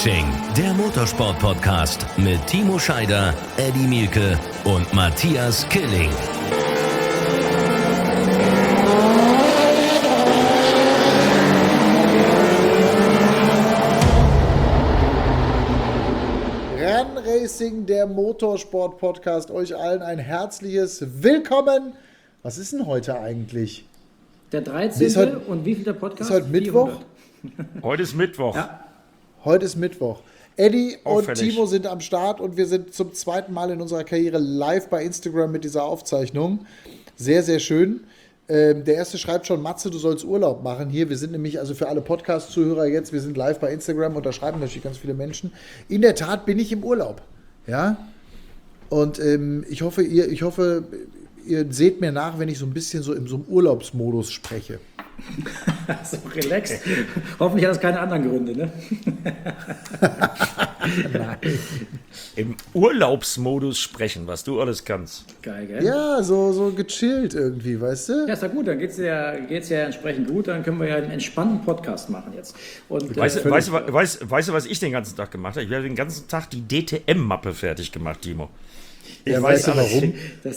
Racing, der Motorsport-Podcast mit Timo Scheider, Eddie Mielke und Matthias Killing. Run Racing, der Motorsport-Podcast, euch allen ein herzliches Willkommen. Was ist denn heute eigentlich? Der 13. Und wie viel der Podcast? Ist heute Mittwoch? 400. Heute ist Mittwoch. Ja. Heute ist Mittwoch. Eddie Auffällig. und Timo sind am Start und wir sind zum zweiten Mal in unserer Karriere live bei Instagram mit dieser Aufzeichnung. Sehr, sehr schön. Der erste schreibt schon, Matze, du sollst Urlaub machen. Hier, wir sind nämlich, also für alle Podcast-Zuhörer jetzt, wir sind live bei Instagram und da schreiben natürlich ganz viele Menschen. In der Tat bin ich im Urlaub. Ja. Und ich hoffe, ihr seht mir nach, wenn ich so ein bisschen so in so einem Urlaubsmodus spreche. So relaxed. Hoffentlich hat das keine anderen Gründe, ne? Nein. Im Urlaubsmodus sprechen, was du alles kannst. Geil, gell? Ja, so gechillt irgendwie, weißt du? Ja, ist doch gut, dann geht's ja entsprechend gut, dann können wir ja einen entspannten Podcast machen jetzt. Und, Weißt du, was ich den ganzen Tag gemacht habe? Ich habe den ganzen Tag die DTM-Mappe fertig gemacht, Timo. Ja, weißt du warum?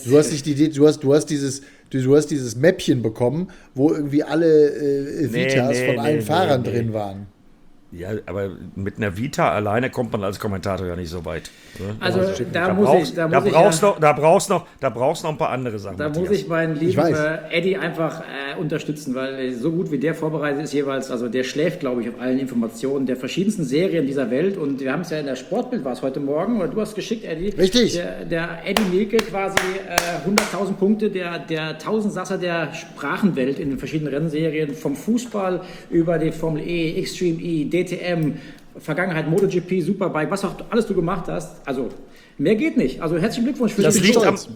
Du hast dieses Mäppchen bekommen, wo irgendwie alle Vitas von allen Fahrern drin waren. Ja, aber mit einer Vita alleine kommt man als Kommentator ja nicht so weit. Ne? Also da brauchst noch ein paar andere Sachen. Da muss ich meinen lieben Eddie einfach unterstützen, weil so gut wie der vorbereitet ist jeweils, also der schläft, glaube ich, auf allen Informationen der verschiedensten Serien dieser Welt und wir haben es ja in der Sportbild, war es heute Morgen, oder du hast geschickt, Eddie. Richtig. Der Eddie Mielke quasi 100.000 Punkte, der Tausendsasser der Sprachenwelt in den verschiedenen Rennserien, vom Fußball über die Formel E, Extreme E, DTM, Vergangenheit, MotoGP, Superbike, was auch alles du gemacht hast. Also, mehr geht nicht. Also, herzlichen Glückwunsch für das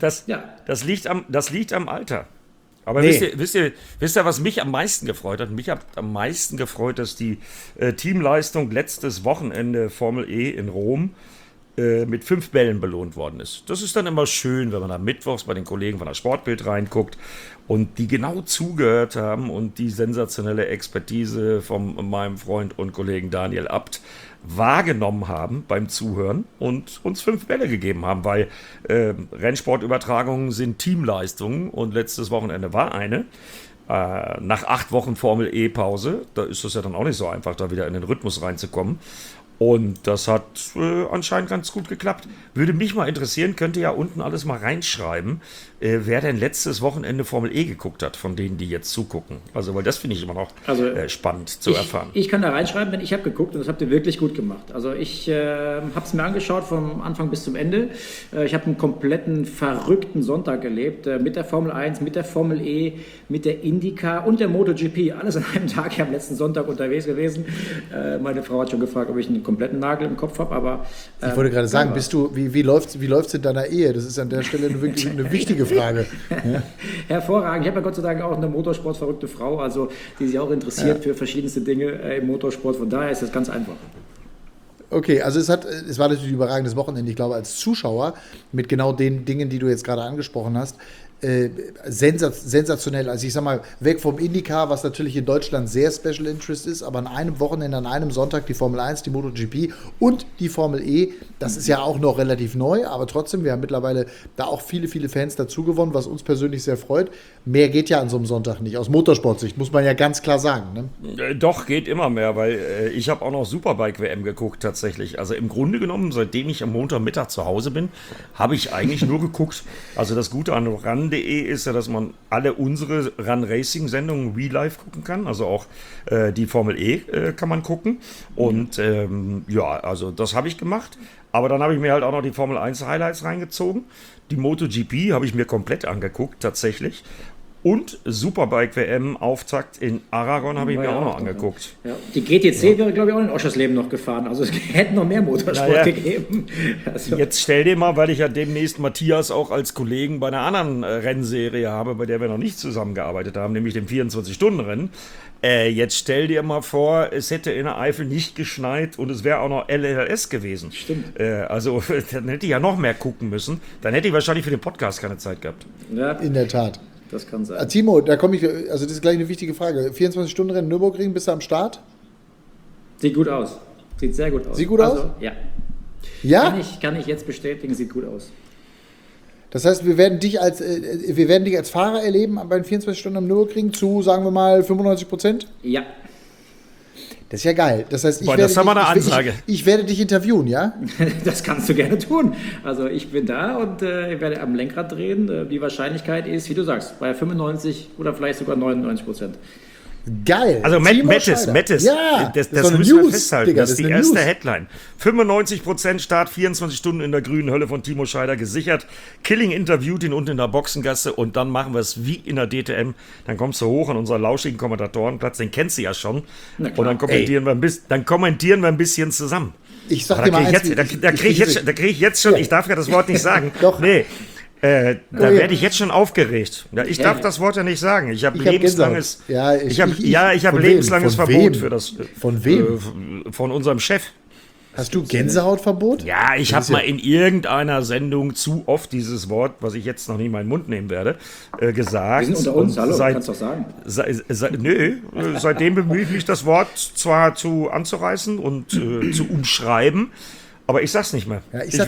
liegt liegt am Alter. Aber wisst ihr, was mich am meisten gefreut hat? Mich hat am meisten gefreut, dass die Teamleistung letztes Wochenende Formel E in Rom mit 5 Bällen belohnt worden ist. Das ist dann immer schön, wenn man da mittwochs bei den Kollegen von der Sportbild reinguckt und die genau zugehört haben und die sensationelle Expertise von meinem Freund und Kollegen Daniel Abt wahrgenommen haben beim Zuhören und uns 5 Bälle gegeben haben, weil Rennsportübertragungen sind Teamleistungen und letztes Wochenende war eine. Nach 8 Wochen Formel E-Pause, da ist es ja dann auch nicht so einfach, da wieder in den Rhythmus reinzukommen. Und das hat anscheinend ganz gut geklappt. Würde mich mal interessieren, könnt ihr ja unten alles mal reinschreiben, wer denn letztes Wochenende Formel E geguckt hat, von denen, die jetzt zugucken. Also, weil das finde ich immer noch spannend zu erfahren. Ich kann da reinschreiben, denn ich habe geguckt und das habt ihr wirklich gut gemacht. Also ich habe es mir angeschaut vom Anfang bis zum Ende. Ich habe einen kompletten verrückten Sonntag erlebt, mit der Formel 1, mit der Formel E, mit der IndyCar und der MotoGP. Alles an einem Tag, ich am letzten Sonntag unterwegs gewesen. Meine Frau hat schon gefragt, ob ich einen kompletten Nagel im Kopf habe, aber... ich wollte gerade sagen, wie läuft's in deiner Ehe? Das ist an der Stelle wirklich eine wichtige Frage. Ja. Hervorragend. Ich habe ja Gott sei Dank auch eine motorsportverrückte Frau, also die sich auch interessiert für verschiedenste Dinge im Motorsport. Von daher ist das ganz einfach. Okay, also es war natürlich ein überragendes Wochenende, ich glaube, als Zuschauer mit genau den Dingen, die du jetzt gerade angesprochen hast. Sensationell. Also ich sag mal, weg vom IndyCar, was natürlich in Deutschland sehr Special Interest ist, aber an einem Wochenende, an einem Sonntag die Formel 1, die MotoGP und die Formel E, das ist ja auch noch relativ neu, aber trotzdem, wir haben mittlerweile da auch viele, viele Fans dazu gewonnen, was uns persönlich sehr freut. Mehr geht ja an so einem Sonntag nicht, aus Motorsportsicht, muss man ja ganz klar sagen. Ne? Doch, geht immer mehr, weil ich habe auch noch Superbike-WM geguckt tatsächlich. Also im Grunde genommen, seitdem ich am Montagmittag zu Hause bin, habe ich eigentlich nur geguckt. Also das Gute an RAN.de ist ja, dass man alle unsere Run-Racing-Sendungen real live gucken kann. Also auch die Formel E kann man gucken. Und also das habe ich gemacht. Aber dann habe ich mir halt auch noch die Formel 1 Highlights reingezogen. Die MotoGP habe ich mir komplett angeguckt, tatsächlich. Und Superbike WM Auftakt in Aragon habe ich mir auch noch angeguckt. Ja. Die GTC wäre, glaube ich, auch in Oschersleben noch gefahren. Also es hätte noch mehr Motorsport gegeben. Also. Jetzt stell dir mal, weil ich ja demnächst Matthias auch als Kollegen bei einer anderen Rennserie habe, bei der wir noch nicht zusammengearbeitet haben, nämlich dem 24-Stunden-Rennen. Jetzt stell dir mal vor, es hätte in der Eifel nicht geschneit und es wäre auch noch LLS gewesen. Stimmt. Also dann hätte ich ja noch mehr gucken müssen. Dann hätte ich wahrscheinlich für den Podcast keine Zeit gehabt. Ja. In der Tat. Das kann sein. Timo, da komme ich, also das ist gleich eine wichtige Frage. 24-Stunden-Rennen Nürburgring, bist du am Start? Sieht gut aus. Sieht sehr gut aus. Sieht gut aus? Ja. Ja? Kann ich jetzt bestätigen, sieht gut aus. Das heißt, wir werden dich als Fahrer erleben bei 24 Stunden am Nürburgring zu, sagen wir mal, 95%? Ja. Das ist ja geil. Das heißt, das ist mal eine Ansage. Ich werde dich interviewen, ja? Das kannst du gerne tun. Also ich bin da und ich werde am Lenkrad drehen. Die Wahrscheinlichkeit ist, wie du sagst, bei 95 oder vielleicht sogar 99%. Geil. Also Mettes, ja, das so müssen wir News, festhalten. Digga, das ist die eine erste News. Headline. 95% Start, 24 Stunden in der grünen Hölle von Timo Scheider gesichert. Killing interviewt ihn unten in der Boxengasse und dann machen wir es wie in der DTM. Dann kommst du hoch an unseren lauschigen Kommentatorenplatz, den kennst du ja schon. Und dann kommentieren wir ein bisschen zusammen. Ich sag dir mal eins, da krieg ich jetzt schon, ich darf ja das Wort nicht sagen. Doch. Nee. Da werde ich jetzt schon aufgeregt. Ja, ich darf das Wort ja nicht sagen. Ich habe lebenslanges, lebenslanges Verbot für das. Von wem? Von unserem Chef. Hast du Gänsehautverbot? Ja, ich habe mal in irgendeiner Sendung zu oft dieses Wort, was ich jetzt noch nicht in meinen Mund nehmen werde, gesagt. Wir sind unter uns, hallo, kannst doch sagen. Seitdem bemühe ich mich, das Wort zwar anzureißen und zu umschreiben, aber ich sag's nicht mehr. Ja, ich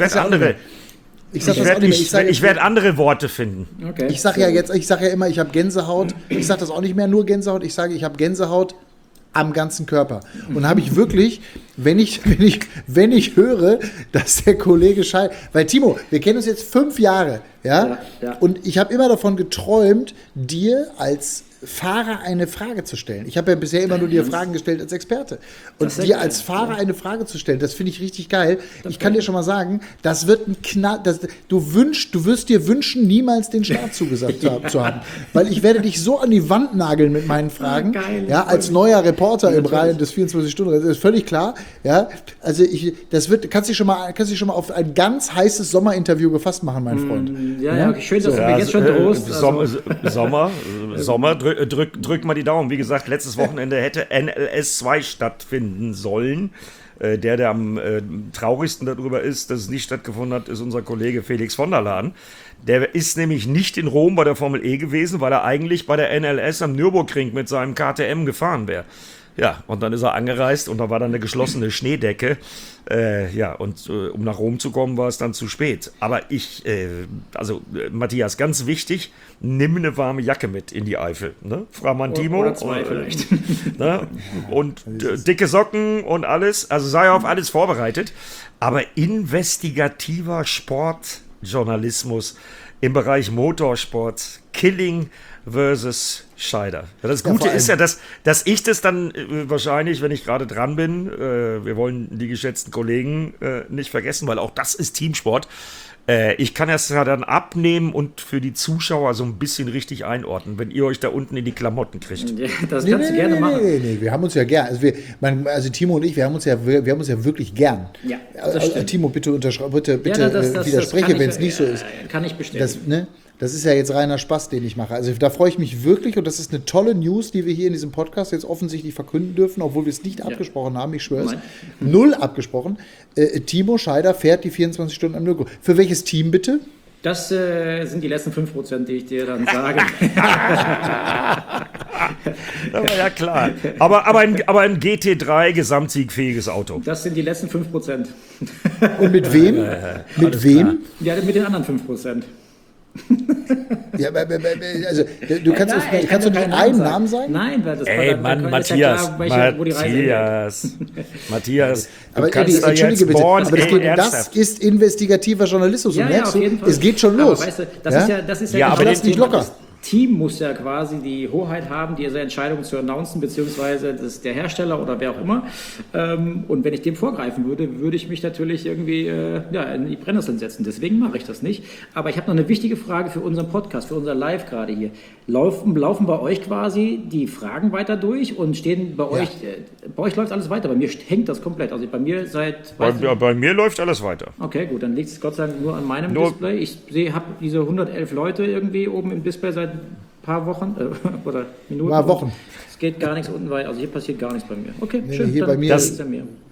werde andere Worte finden. Okay. Ich sage ja immer, ich habe Gänsehaut. Ich sage das auch nicht mehr nur Gänsehaut. Ich sage, ich habe Gänsehaut am ganzen Körper. Und habe ich wirklich, wenn ich höre, dass der Kollege Scheider, weil Timo, wir kennen uns jetzt 5 Jahre, ja? Und ich habe immer davon geträumt, dir als Fahrer eine Frage zu stellen. Ich habe ja bisher immer nur dir Fragen gestellt als Experte. Und dir als Fahrer eine Frage zu stellen, das finde ich richtig geil. Ich kann dir schon mal sagen, das wird ein Knall. Du wirst dir wünschen, niemals den Start zugesagt zu haben. Weil ich werde dich so an die Wand nageln mit meinen Fragen. Geil, als neuer Reporter im Rahmen des 24-Stunden. Das ist völlig klar. Ja, also kannst dich schon mal auf ein ganz heißes Sommerinterview gefasst machen, mein Freund. Ja, schön, dass du mir jetzt schon drohst. Sommer, drück mal die Daumen. Wie gesagt, letztes Wochenende hätte NLS 2 stattfinden sollen. Der am traurigsten darüber ist, dass es nicht stattgefunden hat, ist unser Kollege Felix von der Laden. Der ist nämlich nicht in Rom bei der Formel E gewesen, weil er eigentlich bei der NLS am Nürburgring mit seinem KTM gefahren wäre. Ja, und dann ist er angereist und da war dann eine geschlossene Schneedecke. Um nach Rom zu kommen, war es dann zu spät. Aber Matthias, ganz wichtig, nimm eine warme Jacke mit in die Eifel. Ne? Frag mal Timo. Oder 2 vielleicht. Ne? Und dicke Socken und alles. Also sei auf alles vorbereitet. Aber investigativer Sportjournalismus im Bereich Motorsport, Killing versus Scheider. Ja, das Gute ist ja, dass ich das dann wahrscheinlich, wenn ich gerade dran bin, wir wollen die geschätzten Kollegen nicht vergessen, weil auch das ist Teamsport. Ich kann das ja dann abnehmen und für die Zuschauer so ein bisschen richtig einordnen, wenn ihr euch da unten in die Klamotten kriegt. Ja, das kannst du gerne machen. Nee, wir haben uns ja gern. Also Timo und ich, wir haben uns ja wirklich gern. Ja, Timo, bitte widerspreche, wenn es nicht so ist. Kann ich bestätigen. Das ist ja jetzt reiner Spaß, den ich mache. Also da freue ich mich wirklich und das ist eine tolle News, die wir hier in diesem Podcast jetzt offensichtlich verkünden dürfen, obwohl wir es nicht abgesprochen haben, ich schwöre es. 0 abgesprochen. Timo Scheider fährt die 24 Stunden am Nürburgring. Für welches Team bitte? Das sind die letzten 5%, die ich dir dann sage. Ja, klar. Aber ein GT3 gesamtsiegfähiges Auto. Das sind die letzten 5%. Und mit wem? Mit wem? Ja, mit den anderen 5%. Ja, also du kannst du nicht einen Namen sagen? Nein, weil das Matthias, wo die Reise Matthias, aber entschuldige bitte, das ist investigativer Journalismus. Ja, auf jeden Fall. Es geht schon los. Aber weißt du, das ist ja aber lass nicht locker. Das Team muss ja quasi die Hoheit haben, diese Entscheidung zu announcen, beziehungsweise das ist der Hersteller oder wer auch immer. Und wenn ich dem vorgreifen würde, würde ich mich natürlich irgendwie in die Brennnesseln setzen. Deswegen mache ich das nicht. Aber ich habe noch eine wichtige Frage für unseren Podcast, für unser Live gerade hier. Laufen bei euch quasi die Fragen weiter durch und stehen bei euch, bei euch läuft alles weiter. Bei mir hängt das komplett. Also bei mir bei mir läuft alles weiter. Okay, gut, dann liegt es Gott sei Dank nur an meinem Display. Ich habe diese 111 Leute irgendwie oben im Display seit ein paar Wochen oder Minuten. Wochen. Es geht gar nichts unten weiter. Also hier passiert gar nichts bei mir. Okay, schön. Hier bei mir.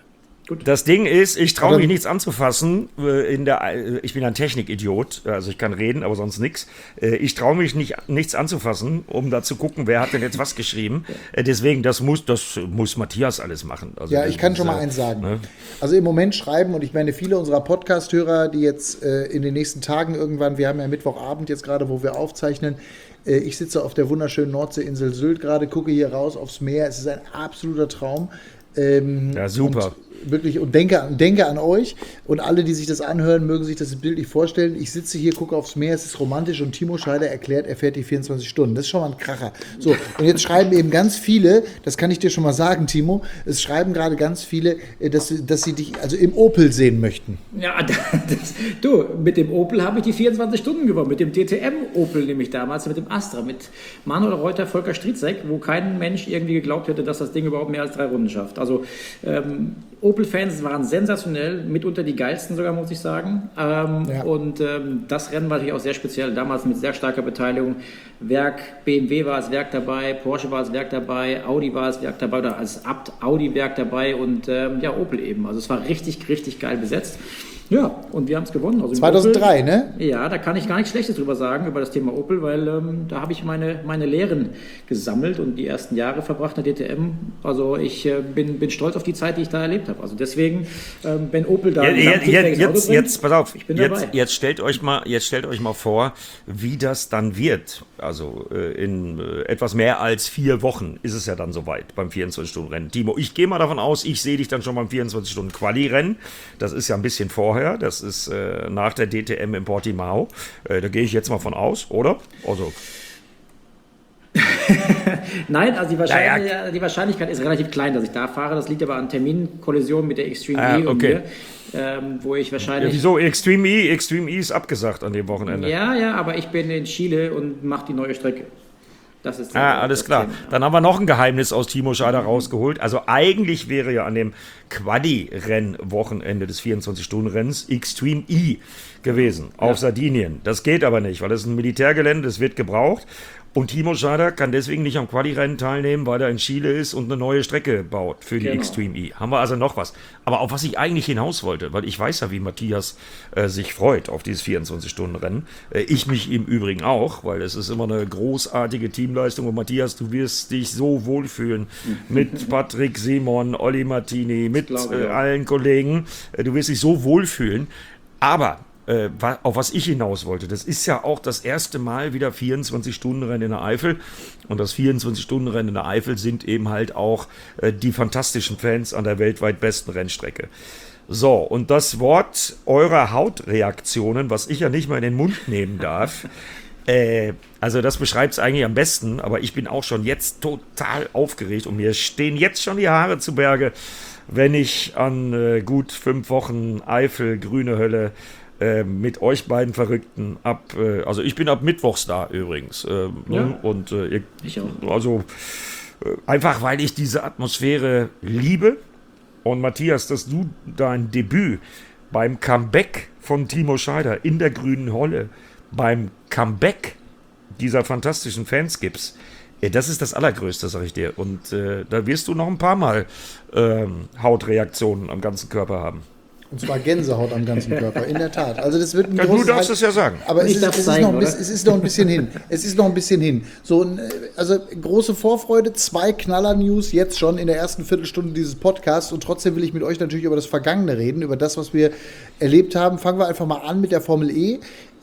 Das Ding ist, ich traue mich nichts anzufassen. Ich bin ein Technikidiot, also ich kann reden, aber sonst nichts. Ich traue mich nichts anzufassen, um da zu gucken, wer hat denn jetzt was geschrieben. Deswegen, das muss Matthias alles machen. Also ja, ich kann schon mal eins sagen. Ne? Also im Moment schreiben, und ich meine, viele unserer Podcast-Hörer, die jetzt in den nächsten Tagen irgendwann, wir haben ja Mittwochabend jetzt gerade, wo wir aufzeichnen, ich sitze auf der wunderschönen Nordseeinsel Sylt gerade, gucke hier raus aufs Meer. Es ist ein absoluter Traum. Ja, super. Wirklich, und denke an euch, und alle, die sich das anhören, mögen sich das bildlich vorstellen. Ich sitze hier, gucke aufs Meer, es ist romantisch, und Timo Scheider erklärt, er fährt die 24 Stunden. Das ist schon mal ein Kracher. So, und jetzt schreiben eben ganz viele, das kann ich dir schon mal sagen, Timo, es schreiben gerade ganz viele, dass sie dich also im Opel sehen möchten. Ja, du, mit dem Opel habe ich die 24 Stunden gewonnen, mit dem DTM-Opel nämlich damals, mit dem Astra, mit Manuel Reuter, Volker Stritzek, wo kein Mensch irgendwie geglaubt hätte, dass das Ding überhaupt mehr als 3 Runden schafft. Also Opel-Fans waren sensationell, mitunter die geilsten sogar, muss ich sagen. Und das Rennen war natürlich auch sehr speziell, damals mit sehr starker Beteiligung. BMW war als Werk dabei, Porsche war als Werk dabei, Audi war als Werk dabei, oder als Audi-Werk dabei, und Opel eben. Also es war richtig, richtig geil besetzt. Ja, und wir haben es gewonnen. Also 2003, Opel, ne? Ja, da kann ich gar nichts Schlechtes drüber sagen, über das Thema Opel, weil da habe ich meine Lehren gesammelt und die ersten Jahre verbracht in der DTM. Also ich bin stolz auf die Zeit, die ich da erlebt habe. Also deswegen, wenn Opel da jetzt, pass auf, ich bin dabei. Jetzt stellt euch mal vor, wie das dann wird. Also in etwas mehr als 4 Wochen ist es ja dann soweit beim 24-Stunden-Rennen. Timo, ich gehe mal davon aus, ich sehe dich dann schon beim 24-Stunden-Quali-Rennen. Das ist ja ein bisschen vorher. Das ist nach der DTM in Portimao. Da gehe ich jetzt mal von aus, oder? Also. Nein, also die Wahrscheinlichkeit ist relativ klein, dass ich da fahre. Das liegt aber an Terminkollisionen mit der Extreme E und mir, wo ich wahrscheinlich... Ja, wieso? Extreme E ist abgesagt an dem Wochenende. Ja, aber ich bin in Chile und mache die neue Strecke. Das ist alles klar. Thema. Dann haben wir noch ein Geheimnis aus Timo Scheider rausgeholt. Also eigentlich wäre ja an dem Quali-Renn-Wochenende des 24-Stunden-Rennens Extreme E gewesen auf Sardinien. Das geht aber nicht, weil das ist ein Militärgelände, das wird gebraucht. Und Timo Scheider kann deswegen nicht am Quali-Rennen teilnehmen, weil er in Chile ist und eine neue Strecke baut für die Extreme E. Haben wir also noch was. Aber auf was ich eigentlich hinaus wollte, weil ich weiß ja, wie Matthias sich freut auf dieses 24-Stunden-Rennen. Ich mich im Übrigen auch, weil es ist immer eine großartige Teamleistung. Und Matthias, du wirst dich so wohlfühlen mit Patrick Simon, Olli Martini, mit allen Kollegen. Du wirst dich so wohlfühlen. Aber auf was ich hinaus wollte, das ist ja auch das erste Mal wieder 24-Stunden-Rennen in der Eifel, und das 24-Stunden-Rennen in der Eifel sind eben halt auch die fantastischen Fans an der weltweit besten Rennstrecke. So, und das Wort eurer Hautreaktionen, was ich ja nicht mal in den Mund nehmen darf, also das beschreibt es eigentlich am besten, aber ich bin auch schon jetzt total aufgeregt und mir stehen jetzt schon die Haare zu Berge, wenn ich an gut 5 Wochen Eifel, grüne Hölle, mit euch beiden Verrückten also ich bin ab Mittwochs da übrigens. Und ich auch. Also einfach, weil ich diese Atmosphäre liebe. Und Matthias, dass du dein Debüt beim Comeback von Timo Scheider in der grünen Holle, beim Comeback dieser fantastischen Fans gibst, das ist das Allergrößte, sag ich dir. Und da wirst du noch ein paar Mal Hautreaktionen am ganzen Körper haben. Und zwar Gänsehaut am ganzen Körper, in der Tat. Also das wird ein du darfst es ja sagen. Aber es ist noch ein bisschen hin. Es ist noch ein bisschen hin. Also große Vorfreude, 2 Knaller-News jetzt schon in der ersten Viertelstunde dieses Podcasts, und trotzdem will ich mit euch natürlich über das Vergangene reden, über das, was wir erlebt haben. Fangen wir einfach mal an mit der Formel E.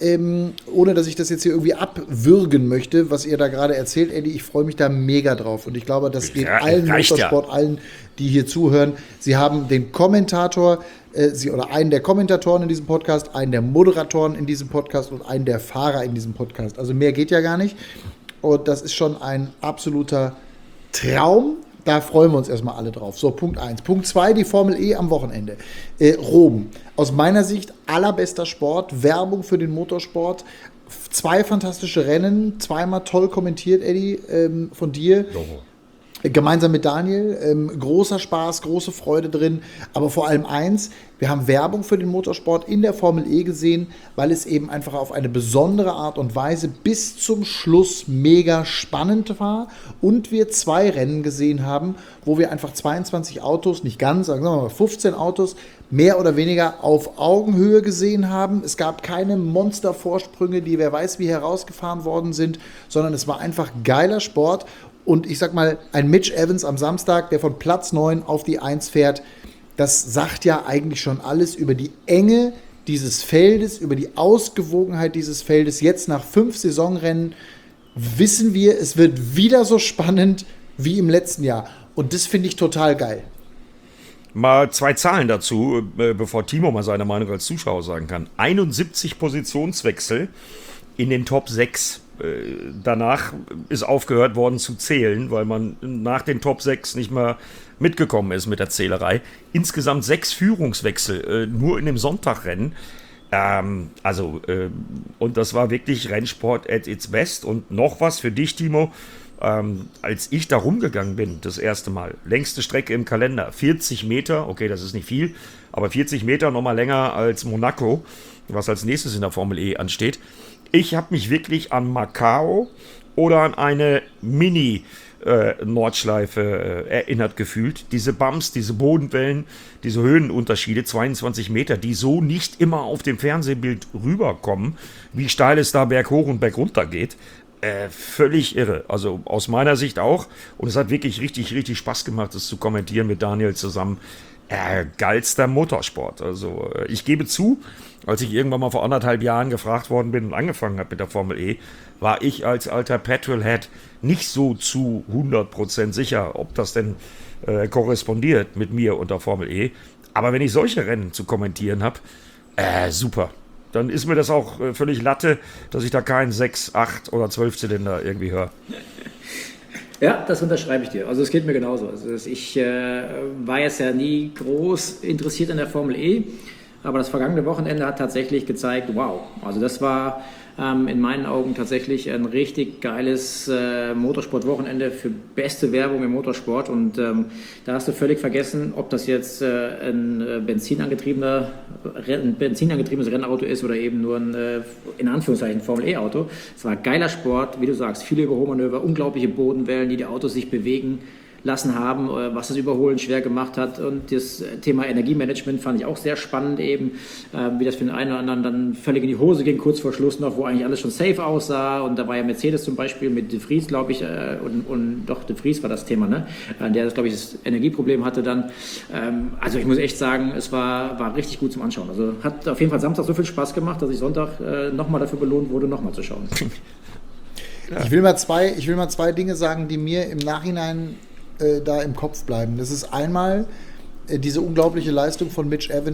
Ohne dass ich das jetzt hier irgendwie abwürgen möchte, was ihr da gerade erzählt, Eddie, ich freue mich da mega drauf. Und ich glaube, das geht allen Motorsport, allen, die hier zuhören. Sie haben den Kommentator, oder einen der Kommentatoren in diesem Podcast, einen der Moderatoren in diesem Podcast und einen der Fahrer in diesem Podcast. Also mehr geht ja gar nicht. Und das ist schon ein absoluter Traum. Da freuen wir uns erstmal alle drauf. So, Punkt 1. Punkt 2, die Formel E am Wochenende. Rom. Aus meiner Sicht allerbester Sport, Werbung für den Motorsport. 2 fantastische Rennen, 2-mal toll kommentiert, Eddie, von dir. Gemeinsam mit Daniel, großer Spaß, große Freude drin, aber vor allem eins, wir haben Werbung für den Motorsport in der Formel E gesehen, weil es eben einfach auf eine besondere Art und Weise bis zum Schluss mega spannend war und wir 2 Rennen gesehen haben, wo wir einfach 22 Autos, nicht ganz, sagen wir mal 15 Autos, mehr oder weniger auf Augenhöhe gesehen haben. Es gab keine Monstervorsprünge, die wer weiß wie herausgefahren worden sind, sondern es war einfach geiler Sport. Und ich sag mal, ein Mitch Evans am Samstag, der von Platz 9 auf die 1 fährt, das sagt ja eigentlich schon alles über die Enge dieses Feldes, über die Ausgewogenheit dieses Feldes. Jetzt nach 5 Saisonrennen wissen wir, es wird wieder so spannend wie im letzten Jahr. Und das finde ich total geil. Mal 2 Zahlen dazu, bevor Timo mal seine Meinung als Zuschauer sagen kann. 71 Positionswechsel in den Top 6. Danach ist aufgehört worden zu zählen, weil man nach den Top 6 nicht mehr mitgekommen ist mit der Zählerei. Insgesamt 6 Führungswechsel, nur in dem Sonntagrennen. Und das war wirklich Rennsport at its best. Und noch was für dich, Timo. Als ich da rumgegangen bin, das erste Mal, längste Strecke im Kalender, 40 Meter, okay, das ist nicht viel, aber 40 Meter nochmal länger als Monaco, was als nächstes in der Formel E ansteht. Ich habe mich wirklich an Macau oder an eine Mini-Nordschleife erinnert gefühlt. Diese Bumps, diese Bodenwellen, diese Höhenunterschiede, 22 Meter, die so nicht immer auf dem Fernsehbild rüberkommen, wie steil es da berghoch und bergunter geht. Völlig irre. Also aus meiner Sicht auch. Und es hat wirklich richtig, richtig Spaß gemacht, das zu kommentieren mit Daniel zusammen. Geilster Motorsport. Also ich gebe zu, als ich irgendwann mal vor 1,5 Jahren gefragt worden bin und angefangen habe mit der Formel E, war ich als alter Petrolhead nicht so zu 100% sicher, ob das denn korrespondiert mit mir und der Formel E. Aber wenn ich solche Rennen zu kommentieren habe, super. Dann ist mir das auch völlig Latte, dass ich da keinen 6, 8 oder 12 Zylinder irgendwie höre. Ja, das unterschreibe ich dir. Also es geht mir genauso. Also ich war jetzt ja nie groß interessiert an der Formel E, aber das vergangene Wochenende hat tatsächlich gezeigt, wow. Also das war in meinen Augen tatsächlich ein richtig geiles Motorsport-Wochenende für beste Werbung im Motorsport. Und da hast du völlig vergessen, ob das jetzt ein benzinangetriebenes Rennauto ist oder eben nur ein, in Anführungszeichen, Formel-E-Auto. Es war geiler Sport, wie du sagst, viele Überholmanöver, unglaubliche Bodenwellen, die Autos sich bewegen lassen haben, was das Überholen schwer gemacht hat. Und das Thema Energiemanagement fand ich auch sehr spannend eben, wie das für den einen oder anderen dann völlig in die Hose ging, kurz vor Schluss noch, wo eigentlich alles schon safe aussah. Und da war ja Mercedes zum Beispiel mit De Vries, glaube ich, und doch De Vries war das Thema, ne? Der das, glaube ich, das Energieproblem hatte dann. Also ich muss echt sagen, es war richtig gut zum Anschauen. Also hat auf jeden Fall Samstag so viel Spaß gemacht, dass ich Sonntag nochmal dafür belohnt wurde, nochmal zu schauen. Ja. Ich will mal zwei Dinge sagen, die mir im Nachhinein da im Kopf bleiben. Das ist einmal diese unglaubliche Leistung von Mitch Evans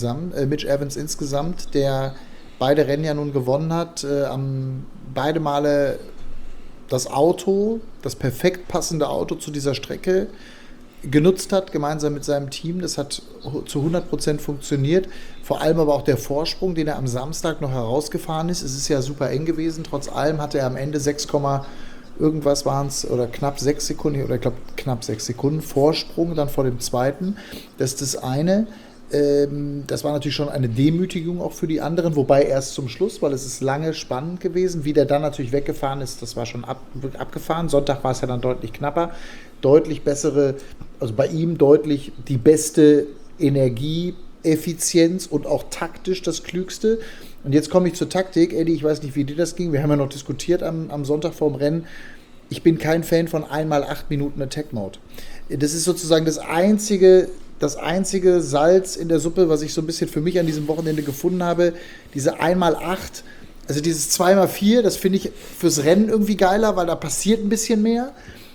insgesamt, der beide Rennen ja nun gewonnen hat, beide Male das perfekt passende Auto zu dieser Strecke genutzt hat, gemeinsam mit seinem Team. Das hat zu 100% funktioniert. Vor allem aber auch der Vorsprung, den er am Samstag noch herausgefahren ist. Es ist ja super eng gewesen. Trotz allem hatte er am Ende 6, irgendwas waren es, oder knapp 6 Sekunden, oder ich glaube knapp 6 Sekunden Vorsprung dann vor dem zweiten. Das ist das eine. Das war natürlich schon eine Demütigung auch für die anderen, wobei erst zum Schluss, weil es ist lange spannend gewesen. Wie der dann natürlich weggefahren ist, das war schon abgefahren. Sonntag war es ja dann deutlich knapper. Deutlich bessere, also bei ihm deutlich die beste Energieeffizienz und auch taktisch das Klügste. Und jetzt komme ich zur Taktik. Eddie, ich weiß nicht, wie dir das ging. Wir haben ja noch diskutiert am Sonntag vorm Rennen. Ich bin kein Fan von 1x8 Minuten Attack Mode. Das ist sozusagen das einzige Salz in der Suppe, was ich so ein bisschen für mich an diesem Wochenende gefunden habe. Diese 1x8, also dieses 2x4, das finde ich fürs Rennen irgendwie geiler, weil da passiert ein bisschen mehr.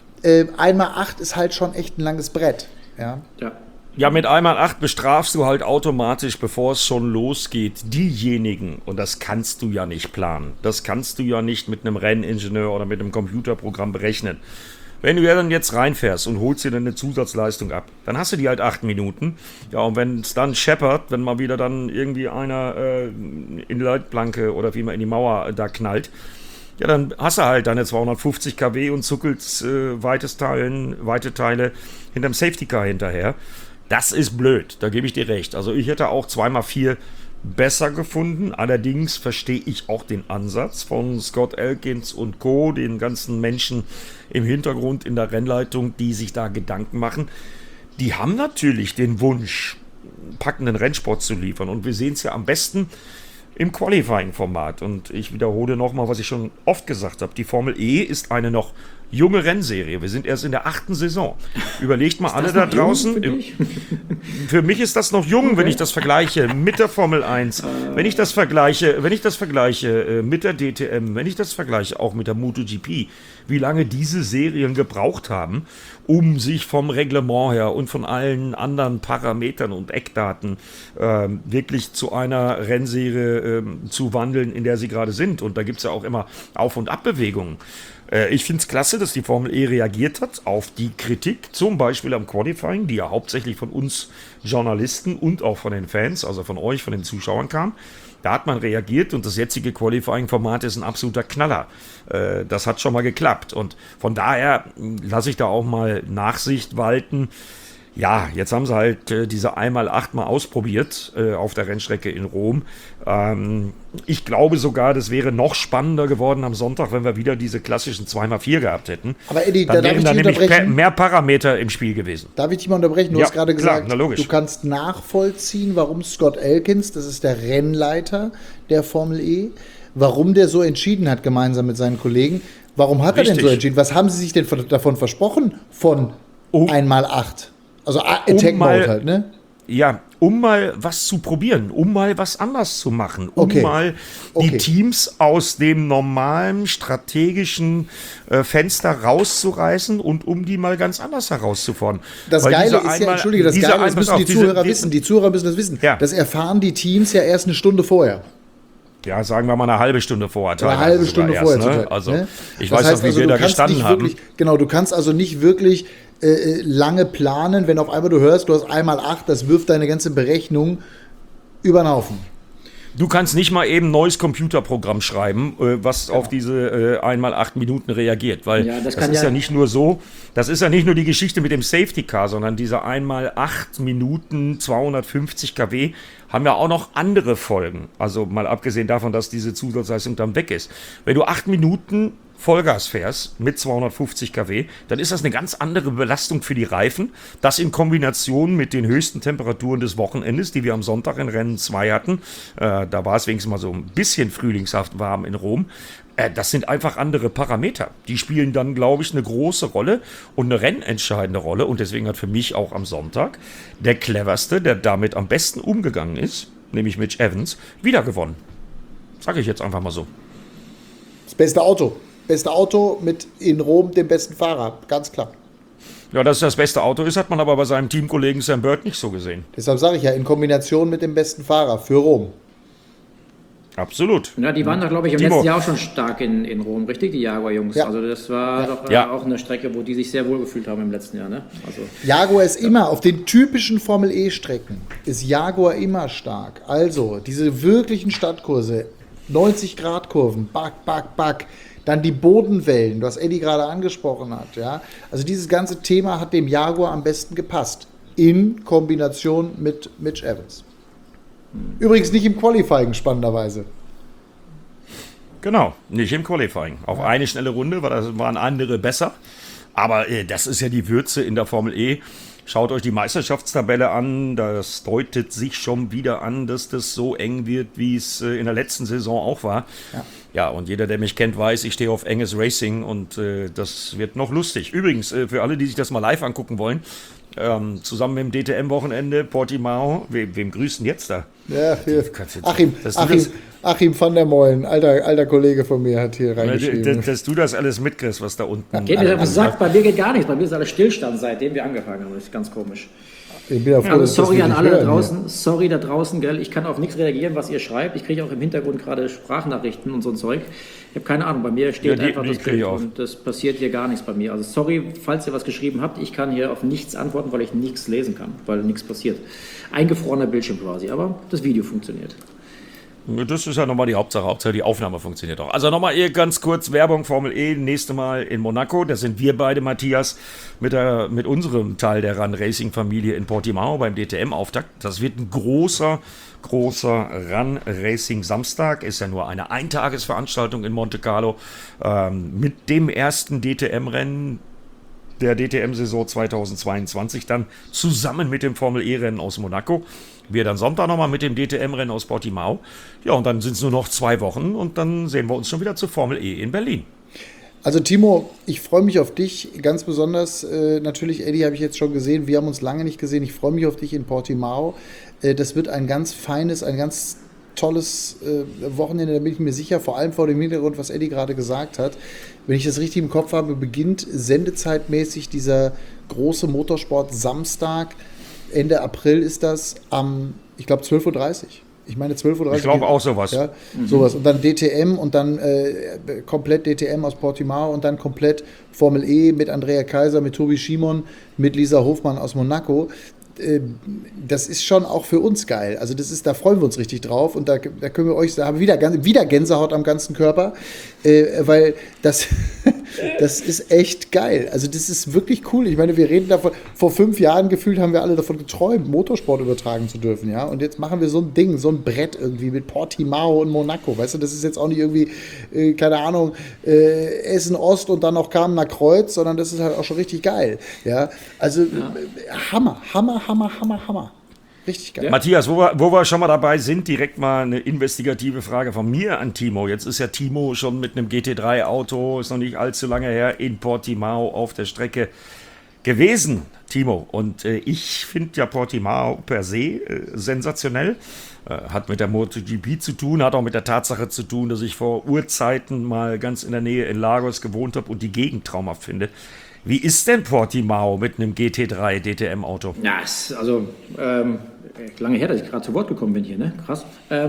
1x8 ist halt schon echt ein langes Brett. Ja. Ja, mit 1x8 bestrafst du halt automatisch, bevor es schon losgeht, diejenigen, und das kannst du ja nicht planen, das kannst du ja nicht mit einem Renningenieur oder mit einem Computerprogramm berechnen. Wenn du ja dann jetzt reinfährst und holst dir dann eine Zusatzleistung ab, dann hast du die halt 8 Minuten. Ja, und wenn es dann scheppert, wenn mal wieder dann irgendwie einer in die Leitplanke oder wie man in die Mauer da knallt, ja, dann hast du halt deine 250 kW und zuckelst weite Teile hinterm Safety Car hinterher. Das ist blöd, da gebe ich dir recht. Also ich hätte auch 2x4 besser gefunden. Allerdings verstehe ich auch den Ansatz von Scott Elkins und Co., den ganzen Menschen im Hintergrund in der Rennleitung, die sich da Gedanken machen. Die haben natürlich den Wunsch, packenden Rennsport zu liefern. Und wir sehen es ja am besten im Qualifying-Format. Und ich wiederhole nochmal, was ich schon oft gesagt habe. Die Formel E ist eine noch junge Rennserie. Wir sind erst in der 8. Saison. Überlegt mal alle da draußen. Für mich ist das noch jung, wenn ich das vergleiche mit der Formel 1. Wenn ich das vergleiche mit der DTM, wenn ich das vergleiche auch mit der MotoGP, wie lange diese Serien gebraucht haben, um sich vom Reglement her und von allen anderen Parametern und Eckdaten wirklich zu einer Rennserie zu wandeln, in der sie gerade sind. Und da gibt es ja auch immer Auf- und Abbewegungen. Ich finde es klasse, dass die Formel E reagiert hat auf die Kritik, zum Beispiel am Qualifying, die ja hauptsächlich von uns Journalisten und auch von den Fans, also von euch, von den Zuschauern kam. Da hat man reagiert und das jetzige Qualifying-Format ist ein absoluter Knaller. Das hat schon mal geklappt und von daher lasse ich da auch mal Nachsicht walten. Ja, jetzt haben sie halt diese 1x8 mal ausprobiert auf der Rennstrecke in Rom. Ich glaube sogar, das wäre noch spannender geworden am Sonntag, wenn wir wieder diese klassischen 2x4 gehabt hätten. Aber Eddie, dann darf ich dich nämlich unterbrechen? mehr Parameter im Spiel gewesen. Darf ich dich mal unterbrechen? Du hast gerade klar, gesagt, logisch. du kannst nachvollziehen, warum Scott Elkins, das ist der Rennleiter der Formel E, warum der so entschieden hat, gemeinsam mit seinen Kollegen. Warum hat er denn so entschieden? Was haben sie sich denn davon versprochen von 1x8? Also Attack Mode halt, ne? Ja, um mal was zu probieren, um mal was anders zu machen, mal die Teams aus dem normalen strategischen Fenster rauszureißen und um die mal ganz anders herauszufordern. Das Geile ist ja, Entschuldige, das Geile ist, müssen die Zuhörer wissen. Die Zuhörer müssen das wissen. Ja. Das erfahren die Teams ja erst eine Stunde vorher. Ja, sagen wir mal eine halbe Stunde vorher. Eine halbe Stunde vorher. Ne? Also, ich weiß noch, wie wir da gestanden haben. Genau, du kannst also nicht wirklich lange planen, wenn auf einmal du hörst, du hast 1x8, das wirft deine ganze Berechnung über den Haufen. Du kannst nicht mal eben ein neues Computerprogramm schreiben, was auf diese 1x8 Minuten reagiert, weil das ist ja nicht nur so, das ist ja nicht nur die Geschichte mit dem Safety Car, sondern diese 1x8 Minuten 250 kW haben ja auch noch andere Folgen. Also mal abgesehen davon, dass diese Zusatzleistung dann weg ist. Wenn du 8 Minuten Vollgas fährst mit 250 kW, dann ist das eine ganz andere Belastung für die Reifen. Das in Kombination mit den höchsten Temperaturen des Wochenendes, die wir am Sonntag in Rennen 2 hatten. Da war es wenigstens mal so ein bisschen frühlingshaft warm in Rom. Das sind einfach andere Parameter. Die spielen dann, glaube ich, eine große Rolle und eine rennentscheidende Rolle. Und deswegen hat für mich auch am Sonntag der cleverste, der damit am besten umgegangen ist, nämlich Mitch Evans, wieder gewonnen. Sage ich jetzt einfach mal so. Das beste Auto. Beste Auto mit in Rom dem besten Fahrer, ganz klar. Ja, dass es das beste Auto ist, hat man aber bei seinem Teamkollegen Sam Bird nicht so gesehen. Deshalb sage ich ja, in Kombination mit dem besten Fahrer für Rom. Absolut. Ja, die waren da, glaube ich, im letzten Jahr auch schon stark in Rom, richtig, die Jaguar-Jungs. Ja. Also das war doch auch eine Strecke, wo die sich sehr wohl gefühlt haben im letzten Jahr. Ne? Also, Jaguar ist immer, auf den typischen Formel-E-Strecken, ist Jaguar immer stark. Also diese wirklichen Stadtkurse, 90-Grad-Kurven, Back. Dann die Bodenwellen, was Eddie gerade angesprochen hat. Ja? Also dieses ganze Thema hat dem Jaguar am besten gepasst. In Kombination mit Mitch Evans. Übrigens nicht im Qualifying, spannenderweise. Genau, nicht im Qualifying. Auf eine schnelle Runde waren andere besser. Aber das ist ja die Würze in der Formel E. Schaut euch die Meisterschaftstabelle an. Das deutet sich schon wieder an, dass das so eng wird, wie es in der letzten Saison auch war. Ja, und jeder, der mich kennt, weiß, ich stehe auf enges Racing und das wird noch lustig. Übrigens, für alle, die sich das mal live angucken wollen, zusammen mit dem DTM-Wochenende, Portimao, wem grüßen jetzt da? Ja, hier. Achim van der Meulen, alter Kollege von mir, hat hier reingeschrieben. Dass du das alles mitkriegst, was da unten... Geht mir sagt, bei mir geht gar nichts, bei mir ist alles Stillstand, seitdem wir angefangen haben, das ist ganz komisch. Ich bin ja froh, sorry an alle da draußen, sorry da draußen, gell? Ich kann auf nichts reagieren, was ihr schreibt. Ich kriege auch im Hintergrund gerade Sprachnachrichten und so ein Zeug. Ich habe keine Ahnung, bei mir steht einfach das Bild und das passiert hier gar nichts bei mir. Also sorry, falls ihr was geschrieben habt, ich kann hier auf nichts antworten, weil ich nichts lesen kann, weil nichts passiert. Eingefrorener Bildschirm quasi, aber das Video funktioniert. Das ist ja nochmal die Hauptsache. Hauptsache die Aufnahme funktioniert auch. Also nochmal ganz kurz Werbung, Formel E, nächste Mal in Monaco. Da sind wir beide, Matthias, mit unserem Teil der Run Racing Familie in Portimao beim DTM-Auftakt. Das wird ein großer Run Racing Samstag. Ist ja nur eine Eintagesveranstaltung in Monte Carlo mit dem ersten DTM-Rennen der DTM-Saison 2022 dann zusammen mit dem Formel E-Rennen aus Monaco. Wir dann Sonntag nochmal mit dem DTM-Rennen aus Portimao. Ja, und dann sind es nur noch 2 Wochen und dann sehen wir uns schon wieder zur Formel E in Berlin. Also Timo, ich freue mich auf dich ganz besonders. Natürlich, Eddie habe ich jetzt schon gesehen. Wir haben uns lange nicht gesehen. Ich freue mich auf dich in Portimao. Das wird ein ganz feines, ein ganz tolles Wochenende, da bin ich mir sicher, vor allem vor dem Hintergrund, was Eddie gerade gesagt hat. Wenn ich das richtig im Kopf habe, beginnt sendezeitmäßig dieser große Motorsport Samstag. Ende April ist das ich glaube 12:30 Uhr. Ich meine 12:30 Uhr. Ich glaube auch sowas. Ja, sowas. Und dann DTM und dann komplett DTM aus Portimao und dann komplett Formel E mit Andrea Kaiser, mit Tobi Schimon, mit Lisa Hofmann aus Monaco. Das ist schon auch für uns geil. Also da freuen wir uns richtig drauf und da können wir euch, da haben wir wieder Gänsehaut am ganzen Körper, weil das ist echt geil. Also das ist wirklich cool. Ich meine, wir reden davon, vor 5 Jahren gefühlt haben wir alle davon geträumt, Motorsport übertragen zu dürfen, ja. Und jetzt machen wir so ein Ding, so ein Brett irgendwie mit Portimao und Monaco, weißt du, das ist jetzt auch nicht irgendwie, keine Ahnung, Essen Ost und dann noch Kamener Kreuz, sondern das ist halt auch schon richtig geil, ja. Also Hammer. Richtig geil. Ja. Matthias, wo wir schon mal dabei sind, direkt mal eine investigative Frage von mir an Timo. Jetzt ist ja Timo schon mit einem GT3-Auto, ist noch nicht allzu lange her, in Portimao auf der Strecke gewesen, Timo. Und ich finde ja Portimao per se sensationell. Hat mit der MotoGP zu tun, hat auch mit der Tatsache zu tun, dass ich vor Urzeiten mal ganz in der Nähe in Lagos gewohnt habe und die Gegend traumhaft finde. Wie ist denn Portimao mit einem GT3 DTM-Auto? Ja, also lange her, dass ich gerade zu Wort gekommen bin hier, ne? Krass.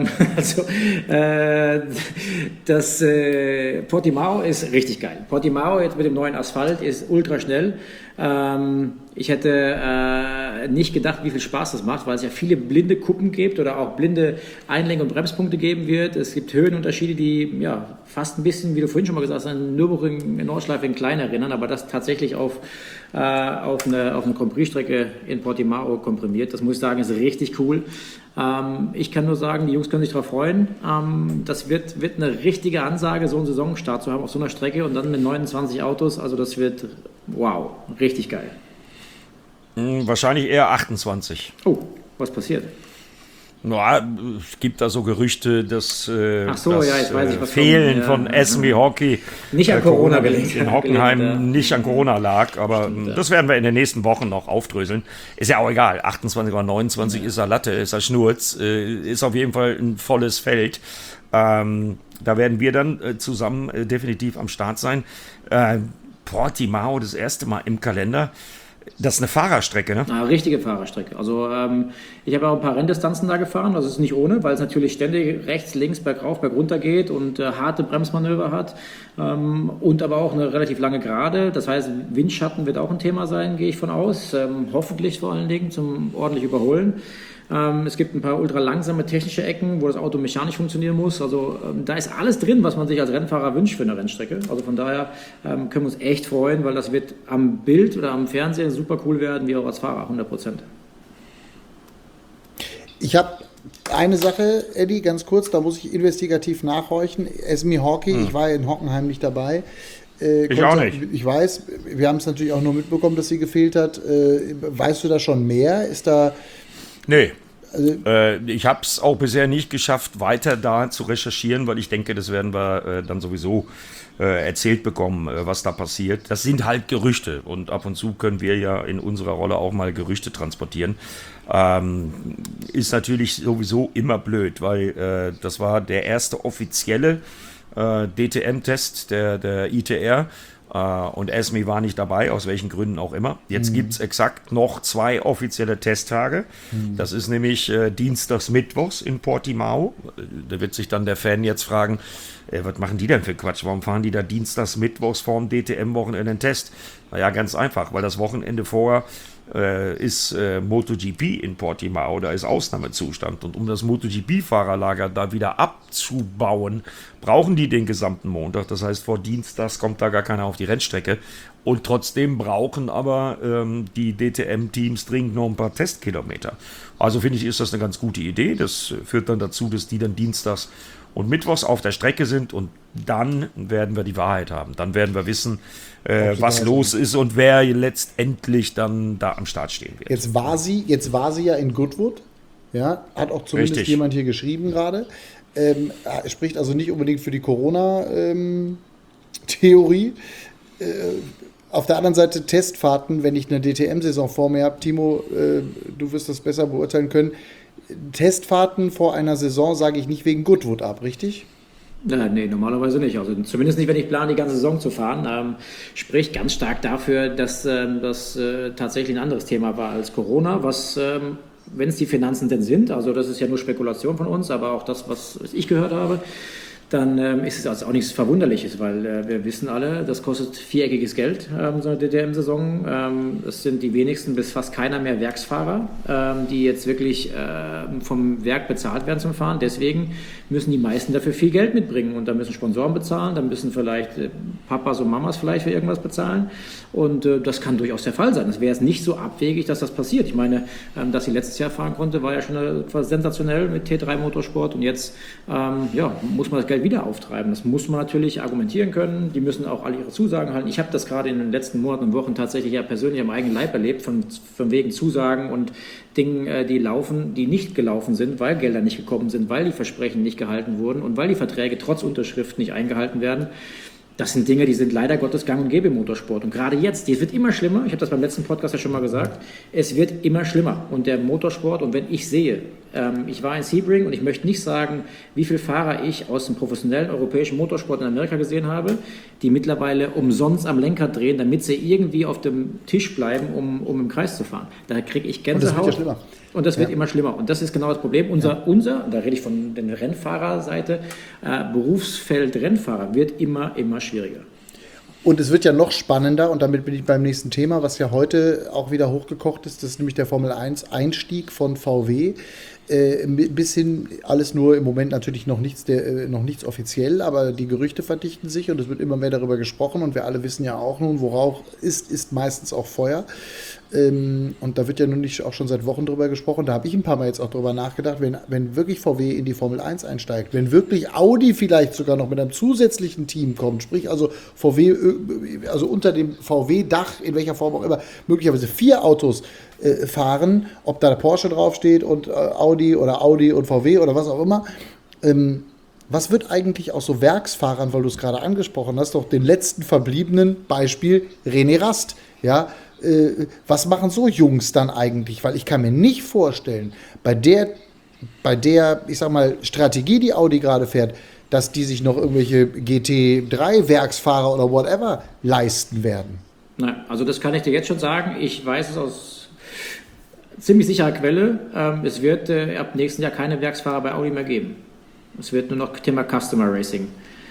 Das Portimao ist richtig geil. Portimao jetzt mit dem neuen Asphalt ist ultra schnell. Ich hätte nicht gedacht, wie viel Spaß das macht, weil es ja viele blinde Kuppen gibt oder auch blinde Einlenk- und Bremspunkte geben wird. Es gibt Höhenunterschiede, die ja fast ein bisschen, wie du vorhin schon mal gesagt hast, an Nürburgring in Nordschleife in klein erinnern, aber das tatsächlich auf eine Grand Prix-Strecke in Portimao komprimiert. Das muss ich sagen, ist richtig cool. Ich kann nur sagen, die Jungs können sich darauf freuen. Das wird eine richtige Ansage, so einen Saisonstart zu haben auf so einer Strecke und dann mit 29 Autos. Also das wird, wow, richtig geil. Wahrscheinlich eher 28. Oh, was passiert? Ja, es gibt da so Gerüchte, dass das Fehlen von Esme Hockey nicht an Corona gelegen in Hockenheim ja. nicht an Corona lag, aber stimmt, ja. Das werden wir in den nächsten Wochen noch aufdröseln. Ist ja auch egal, 28 oder 29 ist er Latte, ist er Schnurz, ist auf jeden Fall ein volles Feld. Da werden wir dann zusammen definitiv am Start sein. Portimao, das erste Mal im Kalender. Das ist eine Fahrerstrecke, ne? Eine richtige Fahrerstrecke. Also ich habe auch ein paar Renndistanzen da gefahren. Das ist nicht ohne, weil es natürlich ständig rechts, links, bergauf, bergunter geht und harte Bremsmanöver hat. Und aber auch eine relativ lange Gerade. Das heißt, Windschatten wird auch ein Thema sein, gehe ich von aus. Hoffentlich vor allen Dingen zum ordentlich Überholen. Es gibt ein paar ultra langsame technische Ecken, wo das Auto mechanisch funktionieren muss. Also da ist alles drin, was man sich als Rennfahrer wünscht für eine Rennstrecke. Also von daher können wir uns echt freuen, weil das wird am Bild oder am Fernsehen super cool werden, wie auch als Fahrer, 100%. Ich habe eine Sache, Eddie, ganz kurz, da muss ich investigativ nachhorchen. Esme Hockey, ich war in Hockenheim nicht dabei. Ich auch nicht. Ich weiß, wir haben es natürlich auch nur mitbekommen, dass sie gefehlt hat. Weißt du da schon mehr? Ist da... Nee. Ich habe es auch bisher nicht geschafft, weiter da zu recherchieren, weil ich denke, das werden wir dann sowieso erzählt bekommen, was da passiert. Das sind halt Gerüchte und ab und zu können wir ja in unserer Rolle auch mal Gerüchte transportieren. Ist natürlich sowieso immer blöd, weil das war der erste offizielle DTM-Test der ITR. Und Esme war nicht dabei, aus welchen Gründen auch immer. Jetzt gibt es exakt noch 2 offizielle Testtage. Das ist nämlich dienstags, mittwochs in Portimao. Da wird sich dann der Fan jetzt fragen, was machen die denn für Quatsch? Warum fahren die da dienstags, mittwochs vorm DTM-Wochenende einen Test? Naja, ganz einfach, weil das Wochenende vorher ist MotoGP in Portimao, da ist Ausnahmezustand. Und um das MotoGP-Fahrerlager da wieder abzubauen, brauchen die den gesamten Montag. Das heißt, vor Dienstags kommt da gar keiner auf die Rennstrecke. Und trotzdem brauchen aber die DTM-Teams dringend noch ein paar Testkilometer. Also finde ich, ist das eine ganz gute Idee. Das führt dann dazu, dass die dann dienstags und mittwochs auf der Strecke sind und dann werden wir die Wahrheit haben. Dann werden wir wissen, was los ist und wer letztendlich dann da am Start stehen wird. Jetzt war sie ja in Goodwood, ja, hat auch zumindest Richtig. jemand hier geschrieben gerade. Spricht also nicht unbedingt für die Corona-Theorie. Auf der anderen Seite Testfahrten, wenn ich eine DTM-Saison vor mir habe, Timo, du wirst das besser beurteilen können. Testfahrten vor einer Saison sage ich nicht wegen Goodwood ab, richtig? Nee, normalerweise nicht. Also zumindest nicht, wenn ich plane, die ganze Saison zu fahren. Spricht ganz stark dafür, dass das tatsächlich ein anderes Thema war als Corona, was, wenn es die Finanzen denn sind, also das ist ja nur Spekulation von uns, aber auch das, was ich gehört habe, dann ist es also auch nichts Verwunderliches, weil wir wissen alle, das kostet viereckiges Geld, so eine DTM-Saison. Es sind die wenigsten bis fast keiner mehr Werksfahrer, die jetzt wirklich vom Werk bezahlt werden zum Fahren. Deswegen müssen die meisten dafür viel Geld mitbringen und da müssen Sponsoren bezahlen, da müssen vielleicht Papas und Mamas vielleicht für irgendwas bezahlen und das kann durchaus der Fall sein. Es wäre jetzt nicht so abwegig, dass das passiert. Ich meine, dass sie letztes Jahr fahren konnte, war ja schon etwas sensationell mit T3 Motorsport und jetzt muss man das Geld wieder auftreiben. Das muss man natürlich argumentieren können. Die müssen auch alle ihre Zusagen halten. Ich habe das gerade in den letzten Monaten und Wochen tatsächlich ja persönlich am eigenen Leib erlebt, von wegen Zusagen und Dingen, die nicht gelaufen sind, weil Gelder nicht gekommen sind, weil die Versprechen nicht gehalten wurden und weil die Verträge trotz Unterschrift nicht eingehalten werden. Das sind Dinge, die sind leider Gottes gang und gäbe im Motorsport. Und gerade jetzt, es wird immer schlimmer, ich habe das beim letzten Podcast ja schon mal gesagt, es wird immer schlimmer. Und der Motorsport, und wenn ich sehe, ich war in Sebring und ich möchte nicht sagen, wie viele Fahrer ich aus dem professionellen europäischen Motorsport in Amerika gesehen habe, die mittlerweile umsonst am Lenkrad drehen, damit sie irgendwie auf dem Tisch bleiben, um im Kreis zu fahren. Da kriege ich Gänsehaut. Und das wird ja schlimmer. Und das wird immer schlimmer. Und das ist genau das Problem. Unser, da rede ich von der Rennfahrerseite, Berufsfeld Rennfahrer wird immer schwieriger. Und es wird ja noch spannender, und damit bin ich beim nächsten Thema, was ja heute auch wieder hochgekocht ist, das ist nämlich der Formel 1 Einstieg von VW. Bis hin, alles nur im Moment natürlich noch nichts offiziell, aber die Gerüchte verdichten sich und es wird immer mehr darüber gesprochen und wir alle wissen ja auch nun, wo Rauch ist meistens auch Feuer. Und da wird ja nun nicht auch schon seit Wochen drüber gesprochen, da habe ich ein paar Mal jetzt auch drüber nachgedacht, wenn wirklich VW in die Formel 1 einsteigt, wenn wirklich Audi vielleicht sogar noch mit einem zusätzlichen Team kommt, sprich also VW, also unter dem VW-Dach, in welcher Form auch immer, möglicherweise 4 Autos fahren, ob da der Porsche draufsteht und Audi und VW oder was auch immer. Was wird eigentlich aus so Werksfahrern, weil du es gerade angesprochen hast, doch den letzten verbliebenen Beispiel René Rast, ja, was machen so Jungs dann eigentlich? Weil ich kann mir nicht vorstellen, bei der, ich sag mal, Strategie, die Audi gerade fährt, dass die sich noch irgendwelche GT3-Werksfahrer oder whatever leisten werden. Nein, also das kann ich dir jetzt schon sagen. Ich weiß es aus ziemlich sicherer Quelle. Es wird ab nächsten Jahr keine Werksfahrer bei Audi mehr geben. Es wird nur noch Thema Customer Racing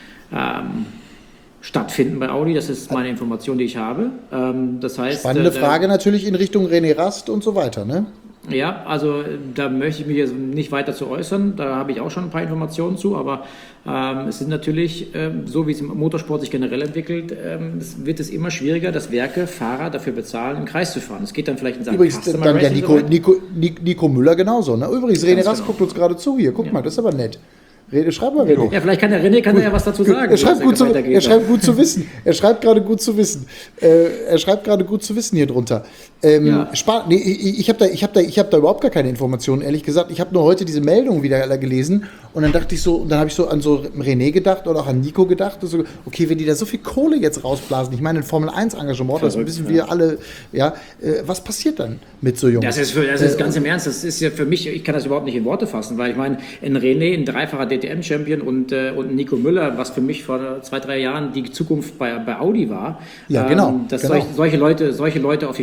stattfinden bei Audi. Das ist meine Information, die ich habe. Das heißt, spannende Frage natürlich in Richtung René Rast und so weiter, ne? Ja, also da möchte ich mich jetzt nicht weiter zu äußern. Da habe ich auch schon ein paar Informationen zu, aber es sind natürlich, so wie es im Motorsport sich generell entwickelt, wird es immer schwieriger, dass Werke Fahrer dafür bezahlen, im Kreis zu fahren. Es geht dann vielleicht in Sachen Übrigens Customer dann ja Racing Nico Müller genauso, ne? Übrigens, René Rast genau. guckt uns gerade zu hier. Guck mal, das ist aber nett. Schreib mal, René. Ja, vielleicht kann der René ja was dazu sagen. Er schreibt gut zu wissen. Er schreibt gerade gut zu wissen. Hier drunter. Ich hab da überhaupt gar keine Informationen, ehrlich gesagt. Ich habe nur heute diese Meldung wieder gelesen und dann dachte ich so, und dann habe ich so an so René gedacht oder auch an Nico gedacht. So, okay, wenn die da so viel Kohle jetzt rausblasen, ich meine ein Formel 1 Engagement, das wissen wir alle, ja, was passiert dann mit so Jungs? Das ist ganz im Ernst. Das ist ja für mich, ich kann das überhaupt nicht in Worte fassen, weil ich meine, ein René, ein dreifacher DTM-Champion und Nico Müller, was für mich vor 2-3 Jahren die Zukunft bei Audi war, ja, genau, solche Leute auf die Straße zu setzen.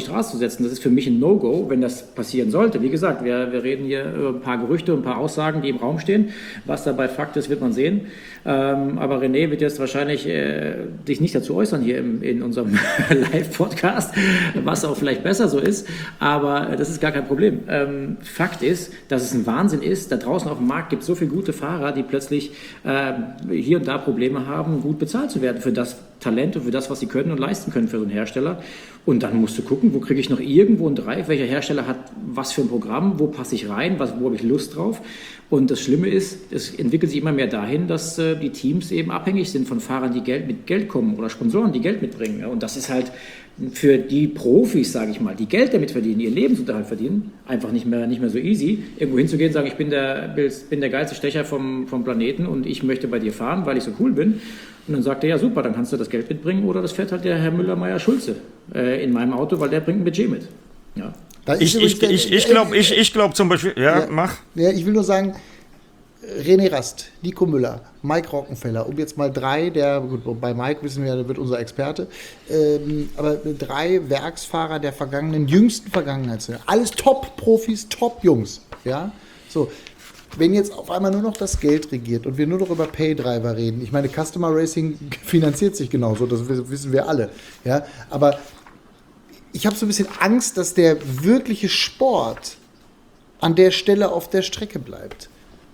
setzen. Das ist für mich ein No-Go, wenn das passieren sollte. Wie gesagt, wir reden hier über ein paar Gerüchte und ein paar Aussagen, die im Raum stehen. Was dabei Fakt ist, wird man sehen. Aber René wird jetzt wahrscheinlich sich nicht dazu äußern hier in unserem Live-Podcast, was auch vielleicht besser so ist. Aber das ist gar kein Problem. Fakt ist, dass es ein Wahnsinn ist. Da draußen auf dem Markt gibt es so viele gute Fahrer, die plötzlich hier und da Probleme haben, gut bezahlt zu werden für das Talent und für das, was sie können und leisten können für so einen Hersteller. Und dann musst du gucken, wo kriege ich noch irgendwo einen Drive, welcher Hersteller hat was für ein Programm, wo passe ich rein, wo habe ich Lust drauf. Und das Schlimme ist, es entwickelt sich immer mehr dahin, dass die Teams eben abhängig sind von Fahrern, die mit Geld kommen oder Sponsoren, die Geld mitbringen. Und das ist halt für die Profis, sage ich mal, die Geld damit verdienen, ihren Lebensunterhalt verdienen, einfach nicht mehr so easy, irgendwo hinzugehen und sagen, ich bin der geilste Stecher vom Planeten und ich möchte bei dir fahren, weil ich so cool bin. Und dann sagt er, ja super, dann kannst du das Geld mitbringen oder das fährt halt der Herr Müller-Meyer-Schulze in meinem Auto, weil der bringt ein Budget mit. Ja. Ich glaube zum Beispiel, mach. Ja, ich will nur sagen, René Rast, Nico Müller, Mike Rockenfeller, um jetzt mal drei, bei Mike wissen wir, der wird unser Experte, aber 3 Werksfahrer der jüngsten Vergangenheit, alles Top-Profis, Top-Jungs, ja, so. Wenn jetzt auf einmal nur noch das Geld regiert und wir nur noch über Paydriver reden, ich meine, Customer Racing finanziert sich genauso, das wissen wir alle, ja, aber ich habe so ein bisschen Angst, dass der wirkliche Sport an der Stelle auf der Strecke bleibt.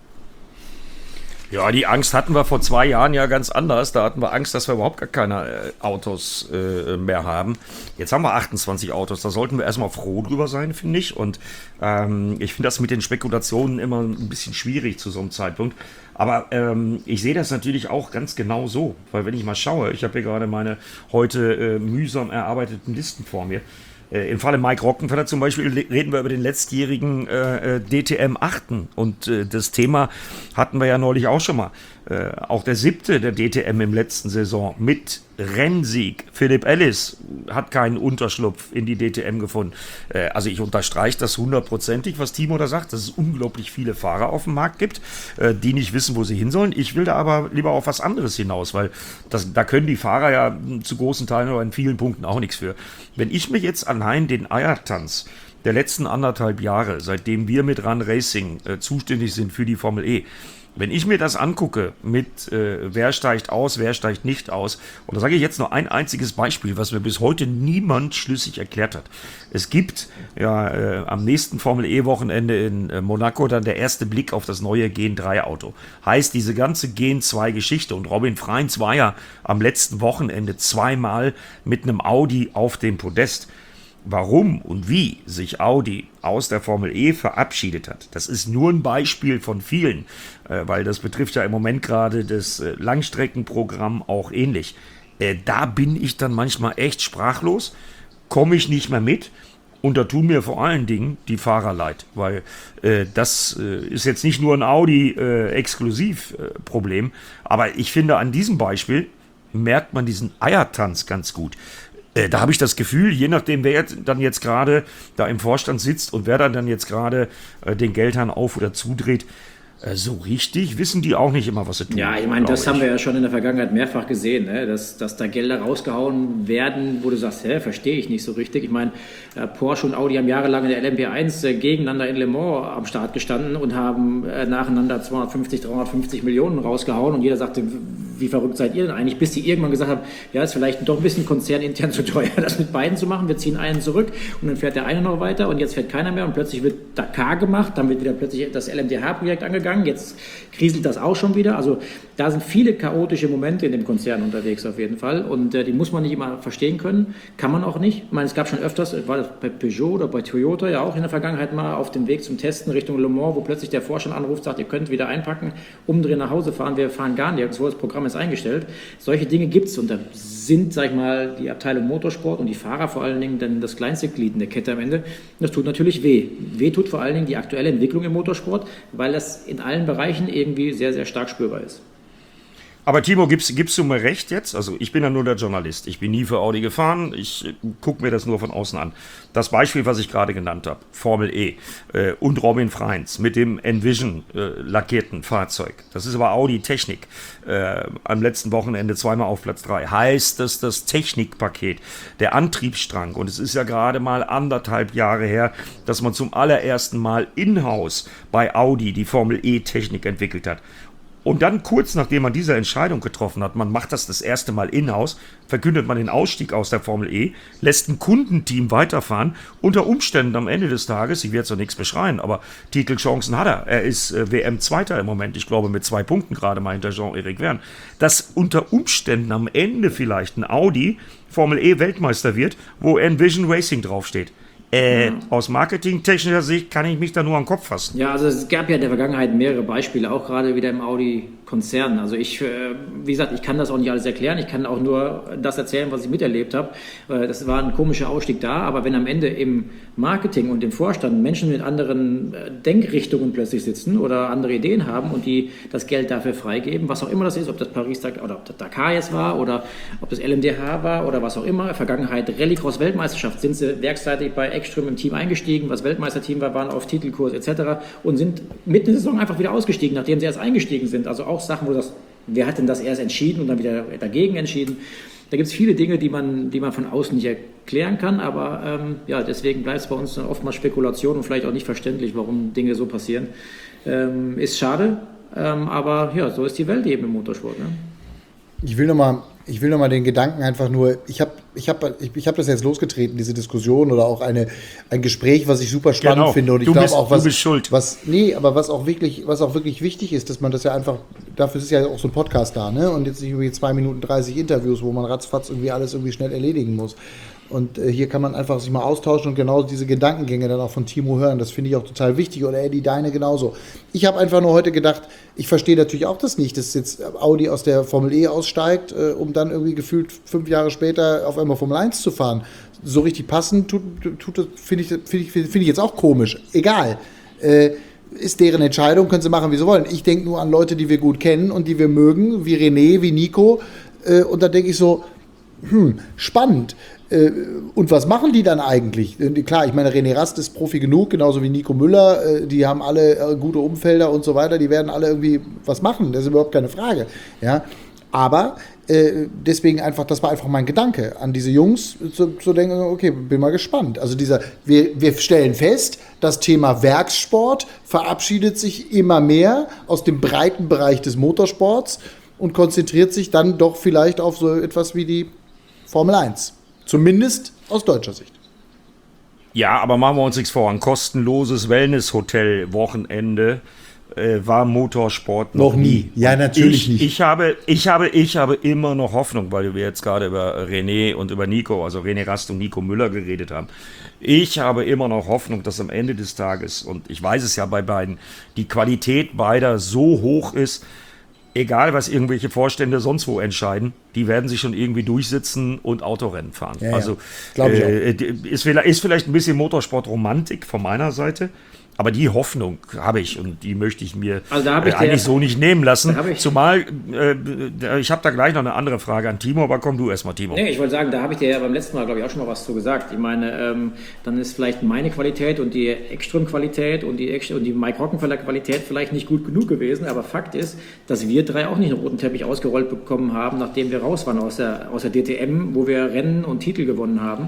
Ja, die Angst hatten wir vor 2 Jahren ja ganz anders. Da hatten wir Angst, dass wir überhaupt gar keine Autos mehr haben. Jetzt haben wir 28 Autos. Da sollten wir erstmal froh drüber sein, finde ich. Und ich finde das mit den Spekulationen immer ein bisschen schwierig zu so einem Zeitpunkt. Aber ich sehe das natürlich auch ganz genau so. Weil wenn ich mal schaue, ich habe hier gerade meine heute mühsam erarbeiteten Listen vor mir. Im Falle Mike Rockenfeller zum Beispiel reden wir über den letztjährigen DTM 8. Und das Thema hatten wir ja neulich auch schon mal. Auch der 7. der DTM im letzten Saison mit Rennsieg. Philipp Ellis hat keinen Unterschlupf in die DTM gefunden. Also ich unterstreiche das 100%ig, was Timo da sagt, dass es unglaublich viele Fahrer auf dem Markt gibt, die nicht wissen, wo sie hin sollen. Ich will da aber lieber auf was anderes hinaus, weil da können die Fahrer ja zu großen Teilen oder in vielen Punkten auch nichts für. Wenn ich mir jetzt allein den Eiertanz der letzten 1,5 Jahre, seitdem wir mit Run Racing zuständig sind für die Formel E, wenn ich mir das angucke mit wer steigt aus, wer steigt nicht aus, und da sage ich jetzt nur ein einziges Beispiel, was mir bis heute niemand schlüssig erklärt hat. Es gibt am nächsten Formel E-Wochenende in Monaco dann der erste Blick auf das neue Gen 3-Auto. Heißt, diese ganze Gen 2-Geschichte, und Robin Freins war ja am letzten Wochenende 2-mal mit einem Audi auf dem Podest. Warum und wie sich Audi aus der Formel E verabschiedet hat, das ist nur ein Beispiel von vielen, weil das betrifft ja im Moment gerade das Langstreckenprogramm auch ähnlich. Da bin ich dann manchmal echt sprachlos, komme ich nicht mehr mit und da tun mir vor allen Dingen die Fahrer leid, weil das ist jetzt nicht nur ein Audi-Exklusiv-Problem, aber ich finde, an diesem Beispiel merkt man diesen Eiertanz ganz gut. Da habe ich das Gefühl, je nachdem, wer dann jetzt gerade da im Vorstand sitzt und wer dann jetzt gerade den Geldhahn auf- oder zudreht, so richtig wissen die auch nicht immer, was sie tun. Ja, ich meine, das haben wir ja schon in der Vergangenheit mehrfach gesehen, ne? dass da Gelder rausgehauen werden, wo du sagst, verstehe ich nicht so richtig. Ich meine, Porsche und Audi haben jahrelang in der LMP1 gegeneinander in Le Mans am Start gestanden und haben nacheinander 250, 350 Millionen rausgehauen und jeder sagte, wie verrückt seid ihr denn eigentlich, bis die irgendwann gesagt haben, ja, ist vielleicht doch ein bisschen konzernintern zu teuer, das mit beiden zu machen, wir ziehen einen zurück und dann fährt der eine noch weiter und jetzt fährt keiner mehr und plötzlich wird Dakar gemacht, dann wird wieder plötzlich das LMDH-Projekt angegangen, jetzt kriselt das auch schon wieder, also da sind viele chaotische Momente in dem Konzern unterwegs auf jeden Fall und die muss man nicht immer verstehen können, kann man auch nicht, ich meine, es gab schon öfters, war das bei Peugeot oder bei Toyota ja auch in der Vergangenheit mal auf dem Weg zum Testen Richtung Le Mans, wo plötzlich der Vorstand anruft, sagt, ihr könnt wieder einpacken, umdrehen, nach Hause fahren, wir fahren gar nicht, das Programm ist eingestellt. Solche Dinge gibt es und da sind, sag ich mal, die Abteilung Motorsport und die Fahrer vor allen Dingen dann das kleinste Glied in der Kette am Ende. Das tut natürlich weh. Weh tut vor allen Dingen die aktuelle Entwicklung im Motorsport, weil das in allen Bereichen irgendwie sehr, sehr stark spürbar ist. Aber Timo, gibst du mir recht jetzt? Also ich bin ja nur der Journalist. Ich bin nie für Audi gefahren. Ich gucke mir das nur von außen an. Das Beispiel, was ich gerade genannt habe, Formel E und Robin Freins mit dem Envision lackierten Fahrzeug. Das ist aber Audi-Technik. Am letzten Wochenende zweimal auf Platz 3. Heißt das Technikpaket, der Antriebsstrang. Und es ist ja gerade mal 1,5 Jahre her, dass man zum allerersten Mal in-house bei Audi die Formel E-Technik entwickelt hat. Und dann kurz nachdem man diese Entscheidung getroffen hat, man macht das erste Mal in-house, verkündet man den Ausstieg aus der Formel E, lässt ein Kundenteam weiterfahren, unter Umständen am Ende des Tages, ich werde so nichts beschreien, aber Titelchancen hat er. Er ist WM-Zweiter im Moment, ich glaube mit 2 Punkten gerade mal hinter Jean-Éric Vergne. Dass unter Umständen am Ende vielleicht ein Audi Formel E Weltmeister wird, wo Envision Racing draufsteht. Aus marketingtechnischer Sicht kann ich mich da nur an den Kopf fassen. Ja, also es gab ja in der Vergangenheit mehrere Beispiele, auch gerade wieder im Audi-Konzern. Also wie gesagt, ich kann das auch nicht alles erklären. Ich kann auch nur das erzählen, was ich miterlebt habe. Das war ein komischer Ausstieg da, aber wenn am Ende im Marketing und im Vorstand Menschen mit anderen Denkrichtungen plötzlich sitzen oder andere Ideen haben und die das Geld dafür freigeben, was auch immer das ist, ob das Paris-Dakar oder ob das Dakar jetzt war oder ob das LMDH war oder was auch immer, Vergangenheit Rallycross-Weltmeisterschaft, sind sie werksseitig bei Ekström im Team eingestiegen, was Weltmeisterteam war, waren auf Titelkurs etc. und sind mitten in der Saison einfach wieder ausgestiegen, nachdem sie erst eingestiegen sind. Also auch Sachen, wer hat denn das erst entschieden und dann wieder dagegen entschieden? Da gibt es viele Dinge, die man von außen nicht erklären kann, aber deswegen bleibt es bei uns dann oftmals Spekulation und vielleicht auch nicht verständlich, warum Dinge so passieren. Ist schade, aber ja, so ist die Welt eben im Motorsport. Ne? Ich will noch mal den Gedanken einfach nur, ich hab das jetzt losgetreten, diese Diskussion oder auch ein Gespräch, was ich super spannend finde. Und ich glaube auch, du bist schuld. was auch wirklich wichtig ist, dass man das ja einfach, dafür ist ja auch so ein Podcast da, ne? Und jetzt nicht irgendwie 2 Minuten 30 Interviews, wo man ratzfatz irgendwie alles irgendwie schnell erledigen muss. Und hier kann man einfach sich mal austauschen und genau diese Gedankengänge dann auch von Timo hören. Das finde ich auch total wichtig. Oder Eddie, deine genauso. Ich habe einfach nur heute gedacht, ich verstehe natürlich auch das nicht, dass jetzt Audi aus der Formel E aussteigt, um dann irgendwie gefühlt 5 Jahre später auf einmal Formel 1 zu fahren. So richtig passend finde ich jetzt auch komisch. Egal. Ist deren Entscheidung, können sie machen, wie sie wollen. Ich denke nur an Leute, die wir gut kennen und die wir mögen, wie René, wie Nico. Und da denke ich so, spannend. Und was machen die dann eigentlich? Klar, ich meine, René Rast ist Profi genug, genauso wie Nico Müller. Die haben alle gute Umfelder und so weiter. Die werden alle irgendwie was machen. Das ist überhaupt keine Frage. Ja? Aber deswegen einfach, das war einfach mein Gedanke, an diese Jungs zu denken, okay, bin mal gespannt. Also wir stellen fest, das Thema Werkssport verabschiedet sich immer mehr aus dem breiten Bereich des Motorsports und konzentriert sich dann doch vielleicht auf so etwas wie die Formel 1. Zumindest aus deutscher Sicht. Ja, aber machen wir uns nichts vor. Ein kostenloses Wellness-Hotel-Wochenende war Motorsport noch nie. Ja, natürlich nicht. Ich habe immer noch Hoffnung, weil wir jetzt gerade über René und über Nico, also René Rast und Nico Müller geredet haben. Ich habe immer noch Hoffnung, dass am Ende des Tages, und ich weiß es ja bei beiden, die Qualität beider so hoch ist, egal was irgendwelche Vorstände sonst wo entscheiden, die werden sich schon irgendwie durchsitzen und Autorennen fahren. Ja, also glaube ich auch. Ist vielleicht ein bisschen Motorsportromantik von meiner Seite, aber die Hoffnung habe ich und die möchte ich mir eigentlich so nicht nehmen lassen. Zumal, ich habe da gleich noch eine andere Frage an Timo, aber komm du erstmal, Timo. Nee, ich wollte sagen, da habe ich dir ja beim letzten Mal, glaube ich, auch schon mal was zu gesagt. Ich meine, dann ist vielleicht meine Qualität und die Ekström-Qualität und die Mike Rockenfeller-Qualität vielleicht nicht gut genug gewesen, aber Fakt ist, dass wir 3 auch nicht einen roten Teppich ausgerollt bekommen haben, nachdem wir raus waren aus der DTM, wo wir Rennen und Titel gewonnen haben.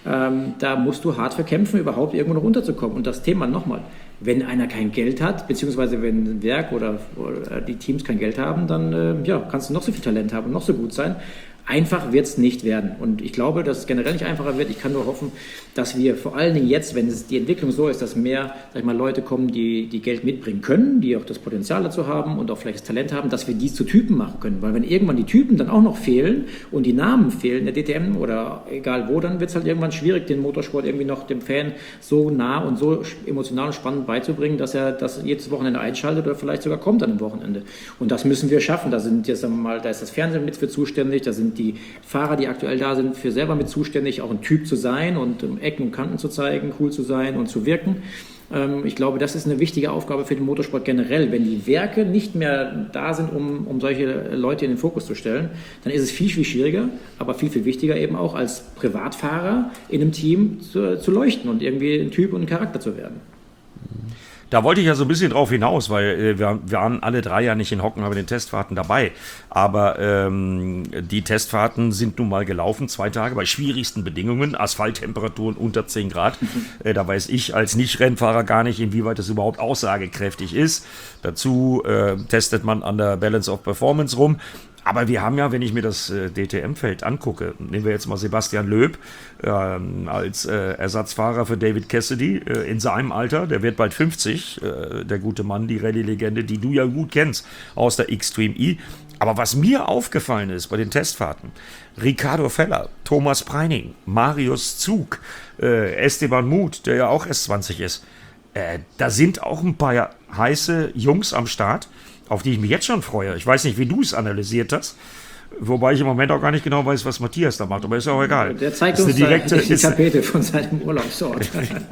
Da musst du hart für kämpfen, überhaupt irgendwo noch runterzukommen. Und das Thema nochmal, wenn einer kein Geld hat, beziehungsweise wenn ein Werk oder die Teams kein Geld haben, dann kannst du noch so viel Talent haben und noch so gut sein. Einfach wird es nicht werden. Und ich glaube, dass es generell nicht einfacher wird. Ich kann nur hoffen, dass wir vor allen Dingen jetzt, wenn die Entwicklung so ist, dass mehr, Leute kommen, die Geld mitbringen können, die auch das Potenzial dazu haben und auch vielleicht das Talent haben, dass wir dies zu Typen machen können. Weil wenn irgendwann die Typen dann auch noch fehlen und die Namen fehlen, der DTM oder egal wo, dann wird es halt irgendwann schwierig, den Motorsport irgendwie noch dem Fan so nah und so emotional und spannend beizubringen, dass er das jedes Wochenende einschaltet oder vielleicht sogar kommt an einem Wochenende. Und das müssen wir schaffen. Da ist das Fernsehen mit für zuständig, da sind die Fahrer, die aktuell da sind, für selber mit zuständig, auch ein Typ zu sein und Ecken und Kanten zu zeigen, cool zu sein und zu wirken. Ich glaube, das ist eine wichtige Aufgabe für den Motorsport generell. Wenn die Werke nicht mehr da sind, um solche Leute in den Fokus zu stellen, dann ist es viel, viel schwieriger, aber viel, viel wichtiger eben auch als Privatfahrer in einem Team zu leuchten und irgendwie ein Typ und ein Charakter zu werden. Da wollte ich ja so ein bisschen drauf hinaus, weil wir waren alle 3 ja nicht in Hockenheim bei den Testfahrten dabei. Aber die Testfahrten sind nun mal gelaufen, 2 Tage bei schwierigsten Bedingungen, Asphalttemperaturen unter 10 Grad. Da weiß ich als Nicht-Rennfahrer gar nicht, inwieweit das überhaupt aussagekräftig ist. Dazu testet man an der Balance of Performance rum. Aber wir haben ja, wenn ich mir das DTM-Feld angucke, nehmen wir jetzt mal Sebastian Loeb als Ersatzfahrer für David Cassidy in seinem Alter, der wird bald 50, der gute Mann, die Rallye-Legende, die du ja gut kennst aus der Xtreme E. Aber was mir aufgefallen ist bei den Testfahrten, Ricardo Feller, Thomas Preining, Marius Zug, Esteban Muth, der ja auch erst 20 ist, da sind auch ein paar heiße Jungs am Start, auf die ich mich jetzt schon freue. Ich weiß nicht, wie du es analysiert hast, wobei ich im Moment auch gar nicht genau weiß, was Matthias da macht, aber ist ja auch egal. Der zeigt uns die Tapete von seinem Urlaubsort.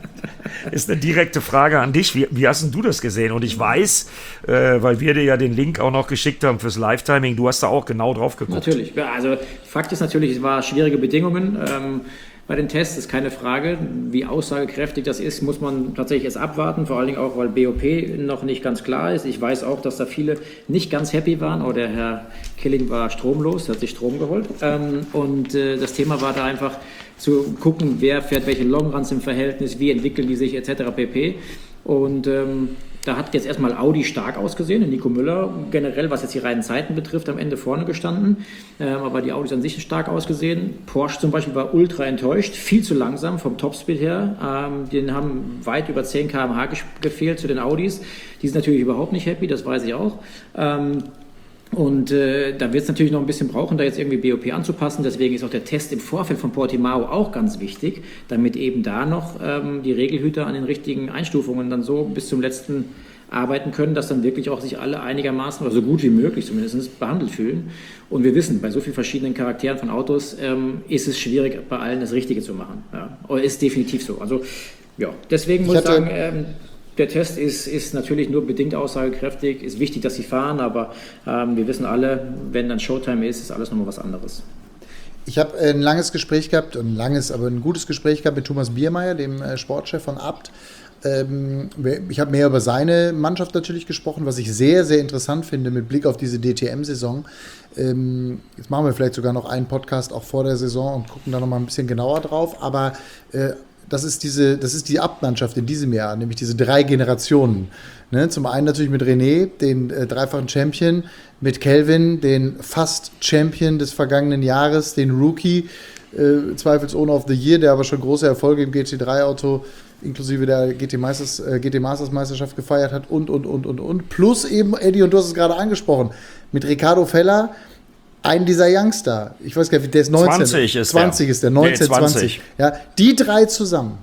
Ist eine direkte Frage an dich. Wie hast denn du das gesehen? Und ich weiß, weil wir dir ja den Link auch noch geschickt haben fürs Live-Timing, du hast da auch genau drauf geguckt. Natürlich. Ja, also Fakt ist natürlich, es waren schwierige Bedingungen. Bei den Tests ist keine Frage. Wie aussagekräftig das ist, muss man tatsächlich erst abwarten. Vor allen Dingen auch, weil BOP noch nicht ganz klar ist. Ich weiß auch, dass da viele nicht ganz happy waren. Oh, der Herr Killing war stromlos, hat sich Strom geholt. Und das Thema war da einfach zu gucken, wer fährt welche Longruns im Verhältnis, wie entwickeln die sich etc. pp. Und da hat jetzt erstmal Audi stark ausgesehen, Nico Müller generell, was jetzt die reinen Zeiten betrifft, am Ende vorne gestanden. Aber die Audis an sich stark ausgesehen. Porsche zum Beispiel war ultra enttäuscht, viel zu langsam vom Topspeed her. Den haben weit über 10 km/h gefehlt zu den Audis. Die sind natürlich überhaupt nicht happy, das weiß ich auch. Und da wird es natürlich noch ein bisschen brauchen, da jetzt irgendwie BOP anzupassen. Deswegen ist auch der Test im Vorfeld von Portimao auch ganz wichtig, damit eben da noch die Regelhüter an den richtigen Einstufungen dann so bis zum letzten arbeiten können, dass dann wirklich auch sich alle einigermaßen, oder so gut wie möglich zumindest, behandelt fühlen. Und wir wissen, bei so vielen verschiedenen Charakteren von Autos ist es schwierig, bei allen das Richtige zu machen. Ja. Oder ist definitiv so. Also ja, deswegen muss ich sagen, der Test ist natürlich nur bedingt aussagekräftig, ist wichtig, dass sie fahren, aber wir wissen alle, wenn dann Showtime ist alles nochmal was anderes. Ich habe ein langes Gespräch gehabt, aber ein gutes Gespräch gehabt mit Thomas Biermeier, dem Sportchef von Abt. Ich habe mehr über seine Mannschaft natürlich gesprochen, was ich sehr, sehr interessant finde mit Blick auf diese DTM-Saison. Jetzt machen wir vielleicht sogar noch einen Podcast auch vor der Saison und gucken da nochmal ein bisschen genauer drauf, aber das ist die Abt-Mannschaft in diesem Jahr, nämlich diese 3 Generationen. Ne? Zum einen natürlich mit René, den dreifachen Champion, mit Kelvin, den Fast-Champion des vergangenen Jahres, den Rookie, zweifelsohne of the Year, der aber schon große Erfolge im GT3-Auto inklusive der GT Masters-Meisterschaft gefeiert hat und. Plus eben, Eddie, und du hast es gerade angesprochen, mit Ricardo Feller, ein dieser Youngster, ich weiß gar nicht, der ist 19. 20 ist der, 19, 20. Ja, die 3 zusammen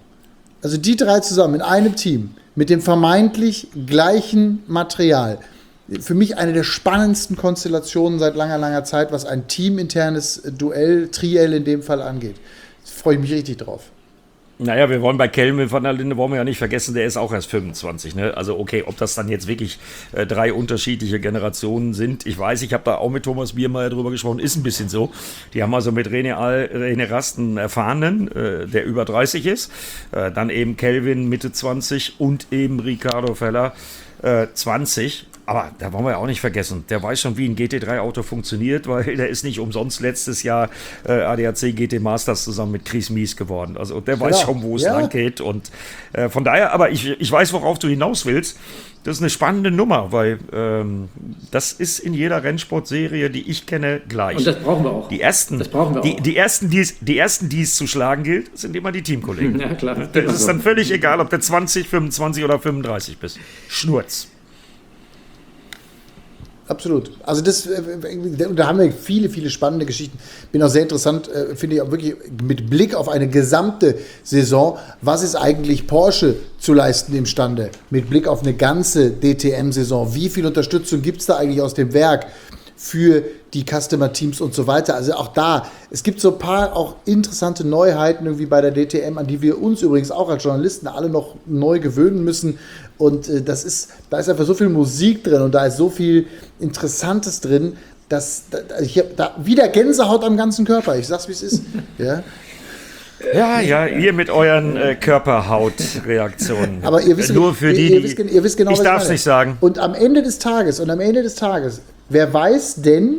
in einem Team, mit dem vermeintlich gleichen Material. Für mich eine der spannendsten Konstellationen seit langer, langer Zeit, was ein teaminternes Duell, Triell in dem Fall angeht. Da freue ich mich richtig drauf. Naja, wir wollen bei Kelvin van der Linde, wollen wir ja nicht vergessen, der ist auch erst 25. Ne? Also okay, ob das dann jetzt wirklich 3 unterschiedliche Generationen sind, ich weiß, ich habe da auch mit Thomas Biermeier drüber gesprochen, ist ein bisschen so. Die haben also mit René Rast einen Erfahrenen, der über 30 ist, dann eben Kelvin Mitte 20 und eben Ricardo Feller 20. Aber da wollen wir ja auch nicht vergessen, der weiß schon, wie ein GT3-Auto funktioniert, weil der ist nicht umsonst letztes Jahr ADAC GT Masters zusammen mit Chris Mies geworden. Also der weiß schon, wo es lang geht. Und von daher, aber ich weiß, worauf du hinaus willst. Das ist eine spannende Nummer, weil das ist in jeder Rennsportserie, die ich kenne, gleich. Und das brauchen wir auch. Die ersten, die es zu schlagen gilt, sind immer die Teamkollegen. Ja, klar. Das ist dann völlig egal, ob du 20, 25 oder 35 bist. Schnurz. Absolut. Also da haben wir viele, viele spannende Geschichten. Bin auch sehr interessant, finde ich auch wirklich mit Blick auf eine gesamte Saison, was ist eigentlich Porsche zu leisten imstande? Mit Blick auf eine ganze DTM-Saison. Wie viel Unterstützung gibt es da eigentlich aus dem Werk? für die Customer-Teams und so weiter. Also auch da, es gibt so ein paar auch interessante Neuheiten irgendwie bei der DTM, an die wir uns übrigens auch als Journalisten alle noch neu gewöhnen müssen. Und da ist einfach so viel Musik drin und da ist so viel Interessantes drin, dass ich habe da wieder Gänsehaut am ganzen Körper. Ich sag's, wie es ist. Ja. Ja, ihr mit euren Körperhautreaktionen. Aber ihr wisst, nur für ihr wisst genau, ich was darf es meine. nicht sagen. Und am Ende des Tages, wer weiß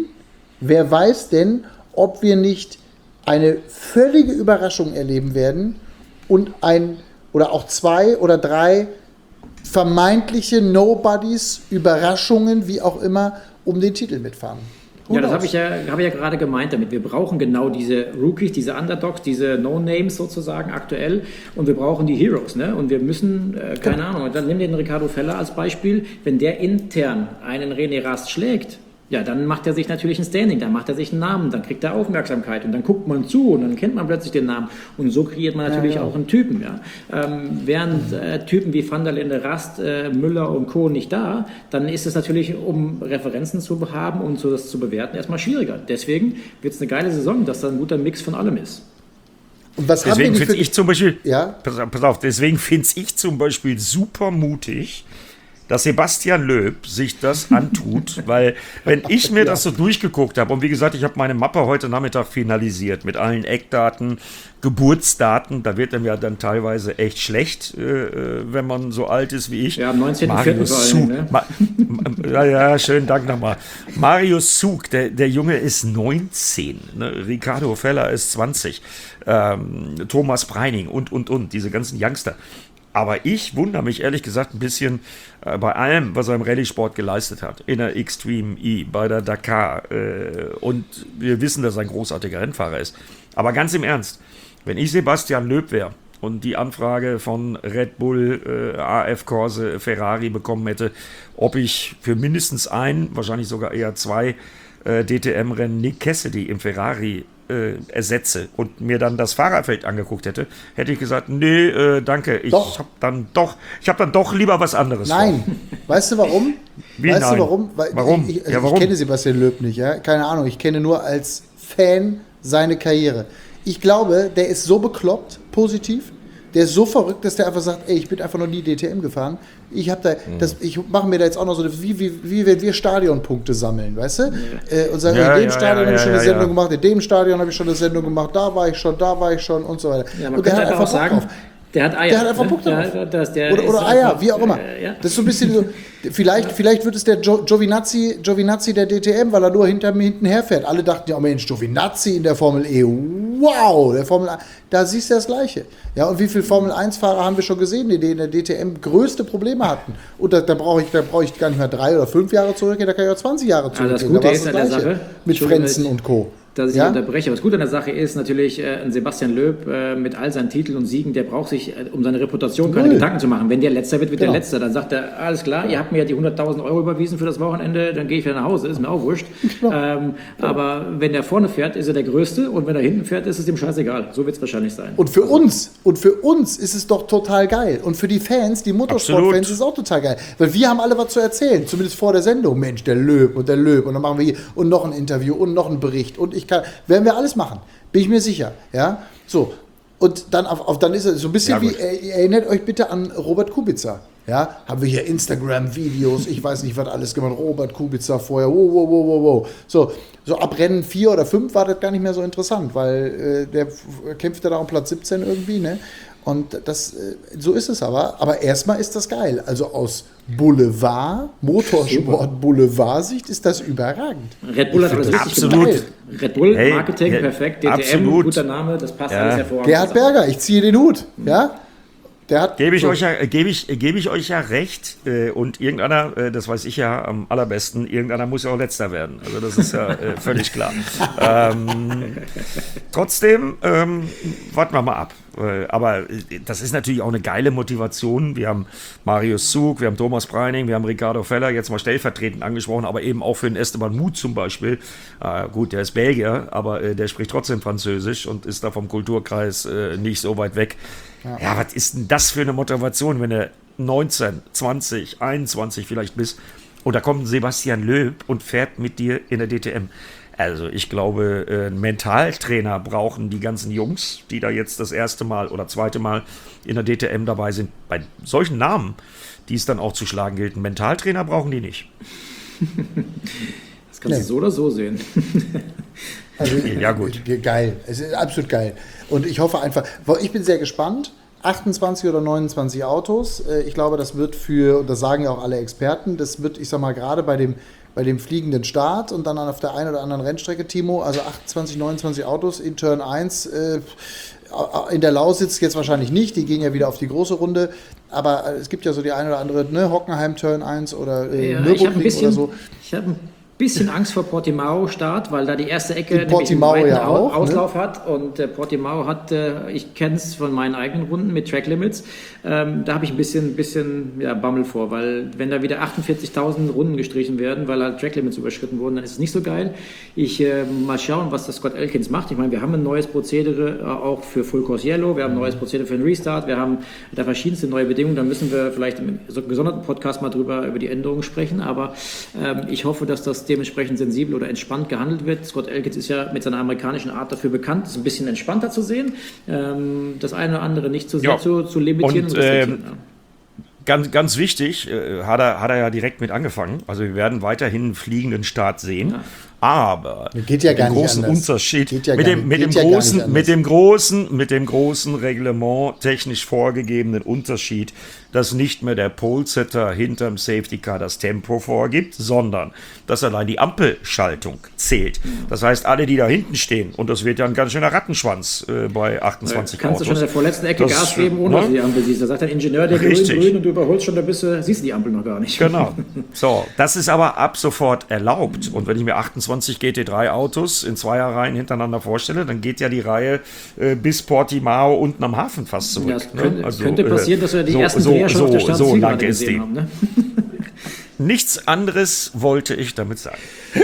denn, ob wir nicht eine völlige Überraschung erleben werden und oder auch 2 oder 3 vermeintliche Nobodies, Überraschungen, wie auch immer, um den Titel mitfahren. Ja, das habe ich ja gerade gemeint damit. Wir brauchen genau diese Rookies, diese Underdogs, diese No-Names sozusagen aktuell und wir brauchen die Heroes. Ne? Und wir müssen, keine Ahnung, dann nehmen wir den Riccardo Feller als Beispiel, wenn der intern einen René Rast schlägt, ja, dann macht er sich natürlich ein Standing, dann macht er sich einen Namen, dann kriegt er Aufmerksamkeit und dann guckt man zu und dann kennt man plötzlich den Namen und so kreiert man natürlich auch einen Typen. Ja. Während Typen wie Van der Linde, Rast, Müller und Co. nicht da, dann ist es natürlich, um Referenzen zu haben und so das zu bewerten, erstmal schwieriger. Deswegen wird es eine geile Saison, dass da ein guter Mix von allem ist. Und was deswegen finde ich zum Beispiel, ja? pass auf, deswegen finde ich zum Beispiel super mutig, dass Sebastian Loeb sich das antut, weil wenn ich mir das so durchgeguckt habe, und wie gesagt, ich habe meine Mappe heute Nachmittag finalisiert mit allen Eckdaten, Geburtsdaten, da wird einem ja dann teilweise echt schlecht, wenn man so alt ist wie ich. Ja, am 19.04. vor allem, ne? Ja, schönen Dank nochmal. Marius Zug, der Junge ist 19, ne? Riccardo Feller ist 20, Thomas Preining und, diese ganzen Youngster. Aber ich wundere mich ehrlich gesagt ein bisschen bei allem, was er im Rallye-Sport geleistet hat. In der Xtreme E, bei der Dakar. Und wir wissen, dass er ein großartiger Rennfahrer ist. Aber ganz im Ernst, wenn ich Sebastian Loeb wäre und die Anfrage von Red Bull, AF Corse, Ferrari bekommen hätte, ob ich für mindestens ein, wahrscheinlich sogar eher 2 DTM-Rennen Nick Cassidy im Ferrari ersetze und mir dann das Fahrerfeld angeguckt hätte ich gesagt, nee, danke, ich habe dann doch lieber was anderes Nein, vor. Weißt du warum? Weißt du warum? Warum? Ich kenne Sebastian Loeb nicht, ja? Keine Ahnung, ich kenne nur als Fan seine Karriere. Ich glaube, der ist so bekloppt, positiv, der ist so verrückt, dass der einfach sagt, ey, ich bin einfach noch nie DTM gefahren. Ich mache mir da jetzt auch noch so, wie wenn wir Stadionpunkte sammeln, weißt du? Und sagen, in dem Stadion habe ich schon eine Sendung gemacht, in dem Stadion habe ich schon eine Sendung gemacht, da war ich schon und so weiter. Ja, und der hat einfach Bock drauf. Der hat Eier. Der hat einfach Bock drauf. Oder Eier, wie auch immer. Ja. Das ist so ein bisschen so, vielleicht wird es der Giovinazzi der DTM, weil er nur hinten herfährt. Alle dachten ja, oh Mensch, Giovinazzi in der Formel E, wow, der Formel 1, da siehst du das Gleiche. Ja, und wie viele Formel-1-Fahrer haben wir schon gesehen, die in der DTM größte Probleme hatten? Und da brauche ich gar nicht mehr 3 oder 5 Jahre zurückgehen, da kann ich auch 20 Jahre zurückgehen. Also das Gute ist an der Sache, mit Frenzen und Co. Dass ich unterbreche. Aber das Gute an der Sache ist natürlich, ein Sebastian Loeb mit all seinen Titeln und Siegen, der braucht sich, um seine Reputation keine Gedanken zu machen. Wenn der Letzter wird der Letzter. Dann sagt er, alles klar, ihr habt mir ja die 100.000 Euro überwiesen für das Wochenende, dann gehe ich wieder nach Hause, ist mir auch wurscht. Aber wenn er vorne fährt, ist er der Größte und wenn er hinten fährt, ist es ihm scheißegal. So wird es wahrscheinlich sein. Und für uns ist es doch total geil. Und für die Fans, die Motorsportfans, ist es auch total geil. Weil wir haben alle was zu erzählen, zumindest vor der Sendung. Mensch, der Loeb. Und dann machen wir hier und noch ein Interview und noch einen Bericht. Und werden wir alles machen, bin ich mir sicher. Ja, so. Und dann dann ist es so ein bisschen wie, erinnert euch bitte an Robert Kubica. Ja, haben wir hier Instagram-Videos, ich weiß nicht, was alles gemacht. Robert Kubica vorher, wow. So ab Rennen 4 oder 5 war das gar nicht mehr so interessant, weil der kämpfte da um Platz 17 irgendwie, ne? Und so ist es aber. Aber erstmal ist das geil. Also aus Motorsport-Boulevard-Sicht ist das überragend. Red Bull hat alles richtig gemacht. Red Bull, Marketing, perfekt. DTM, guter Name, das passt alles hervorragend. Gerhard Berger, ich ziehe den Hut. Ja? Gebe ich euch ja recht, und irgendeiner, das weiß ich ja am allerbesten, irgendeiner muss ja auch Letzter werden. Also das ist ja völlig klar. Trotzdem, warten wir mal ab. Aber das ist natürlich auch eine geile Motivation. Wir haben Marius Zug, wir haben Thomas Preining, wir haben Riccardo Feller jetzt mal stellvertretend angesprochen, aber eben auch für den Esteban Muth zum Beispiel. Gut, der ist Belgier, aber der spricht trotzdem Französisch und ist da vom Kulturkreis nicht so weit weg. Ja, was ist denn das für eine Motivation, wenn du 19, 20, 21 vielleicht bist Und da kommt ein Sebastian Loeb und fährt mit dir in der DTM. Also ich glaube, einen Mentaltrainer brauchen die ganzen Jungs, die da jetzt das erste Mal oder zweite Mal in der DTM dabei sind. Bei solchen Namen, die es dann auch zu schlagen gilt, einen Mentaltrainer brauchen die nicht. Das kannst du so oder so sehen. Also, ja, gut. Geil. Es ist absolut geil. Und ich hoffe einfach, ich bin sehr gespannt. 28 oder 29 Autos. Ich glaube, das wird und das sagen ja auch alle Experten, das wird, ich sag mal, gerade bei dem fliegenden Start und dann auf der einen oder anderen Rennstrecke, Timo, also 28, 29 Autos in Turn 1, in der Lausitz jetzt wahrscheinlich nicht, die gehen ja wieder auf die große Runde, aber es gibt ja so die eine oder andere, ne, Hockenheim Turn 1 oder Nürburgring oder so. Ich habe ein bisschen Angst vor Portimao-Start, weil da die erste Ecke nämlich einen Portimao weiten ja auch, Auslauf hat und Portimao hat, ich kenne es von meinen eigenen Runden mit Track Limits, da habe ich ein bisschen Bammel vor, weil wenn da wieder 48.000 Runden gestrichen werden, weil halt Track Limits überschritten wurden, dann ist es nicht so geil. Mal schauen, was das Scott Elkins macht. Ich meine, wir haben ein neues Prozedere auch für Full Course Yellow, wir haben ein neues Prozedere für den Restart, wir haben da verschiedenste neue Bedingungen, da müssen wir vielleicht im gesonderten Podcast mal über die Änderungen sprechen, aber ich hoffe, dass das dementsprechend sensibel oder entspannt gehandelt wird. Scott Elkins ist ja mit seiner amerikanischen Art dafür bekannt, es ein bisschen entspannter zu sehen, das eine oder andere nicht zu sehr zu limitieren. Und ganz wichtig, hat er ja direkt mit angefangen. Also wir werden weiterhin einen fliegenden Start sehen. Ja. Aber geht ja mit dem großen Unterschied, mit dem großen Reglement technisch vorgegebenen Unterschied, dass nicht mehr der Polesetter hinterm Safety Car das Tempo vorgibt, sondern dass allein die Ampelschaltung zählt. Das heißt, alle, die da hinten stehen, und das wird ja ein ganz schöner Rattenschwanz bei 28 kannst Autos. Du schon in der vorletzten Ecke Gas geben, ohne dass du die Ampel siehst. Da sagt der Ingenieur, der grün und du überholst schon, da siehst du die Ampel noch gar nicht. Genau. So, das ist aber ab sofort erlaubt. Und wenn ich mir 28 GT3 Autos in Zweierreihen hintereinander vorstelle, dann geht ja die Reihe bis Portimao unten am Hafen fast zurück. Ja, könnte passieren, dass wir die ersten Dreher schon auf der Startzielgerade gesehen haben. Ne? Nichts anderes wollte ich damit sagen.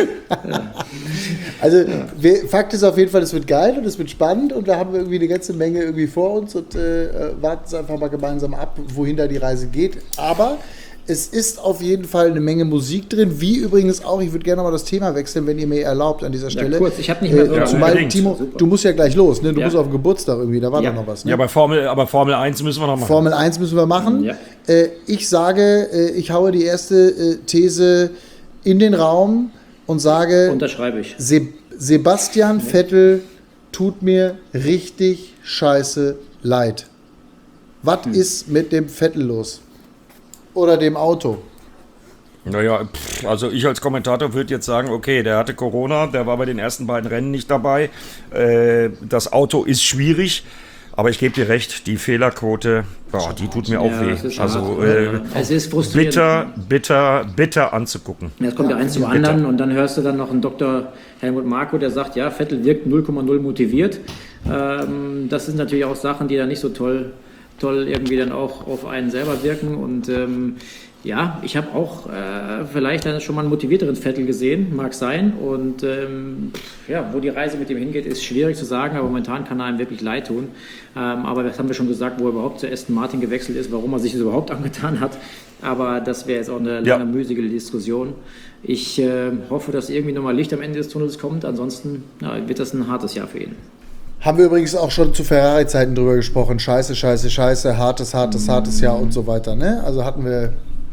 Also Fakt ist auf jeden Fall, es wird geil und es wird spannend und da haben wir irgendwie eine ganze Menge irgendwie vor uns und warten es einfach mal gemeinsam ab, wohin da die Reise geht. Aber es ist auf jeden Fall eine Menge Musik drin, wie übrigens auch, ich würde gerne mal das Thema wechseln, wenn ihr mir erlaubt an dieser Stelle. Ja, kurz, ich habe nicht mehr so zumal, Timo, du musst ja gleich los, ne? Du musst auf den Geburtstag irgendwie, da war doch noch was. Ne? Ja, aber Formel 1 müssen wir noch machen. Formel 1 müssen wir machen. Ja. Ich sage, ich haue die erste These in den Raum und sage, unterschreibe ich. Sebastian Vettel tut mir richtig scheiße leid. Was ist mit dem Vettel los? Oder dem Auto? Naja, also ich als Kommentator würde jetzt sagen, okay, der hatte Corona, der war bei den ersten beiden Rennen nicht dabei. Das Auto ist schwierig, aber ich gebe dir recht, die Fehlerquote, die tut mir auch weh. Also es ist frustrierend. bitter anzugucken. Jetzt kommt der eins zum anderen und dann hörst du dann noch einen Dr. Helmut Marko, der sagt, ja, Vettel wirkt 0,0 motiviert. Das sind natürlich auch Sachen, die dann nicht so toll irgendwie dann auch auf einen selber wirken und ich habe auch vielleicht dann schon mal einen motivierteren Vettel gesehen, mag sein und wo die Reise mit ihm hingeht, ist schwierig zu sagen, aber momentan kann er einem wirklich leid tun, aber das haben wir schon gesagt, wo er überhaupt zu Aston Martin gewechselt ist, warum er sich das überhaupt angetan hat, aber das wäre jetzt auch eine lange, müßige Diskussion. Ich hoffe, dass irgendwie nochmal Licht am Ende des Tunnels kommt, ansonsten wird das ein hartes Jahr für ihn. Haben wir übrigens auch schon zu Ferrari-Zeiten drüber gesprochen. Scheiße, hartes Jahr und so weiter. Ne? Also haben wir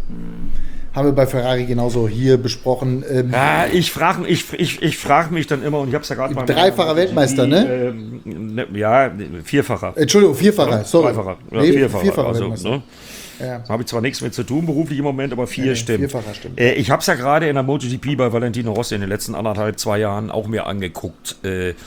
bei Ferrari genauso hier besprochen. Ich frage mich dann immer, und ich habe es ja gerade mal... Dreifacher Weltmeister, ne? Vierfacher. Entschuldigung, Vierfacher, sorry. Dreifacher. Ja, Vierfacher also, Weltmeister. Ne? Ja. Habe ich zwar nichts mit zu tun beruflich im Moment, aber stimmt. Vierfacher stimmt. Ich habe es ja gerade in der MotoGP bei Valentino Rossi in den letzten 2 Jahren auch mir angeguckt.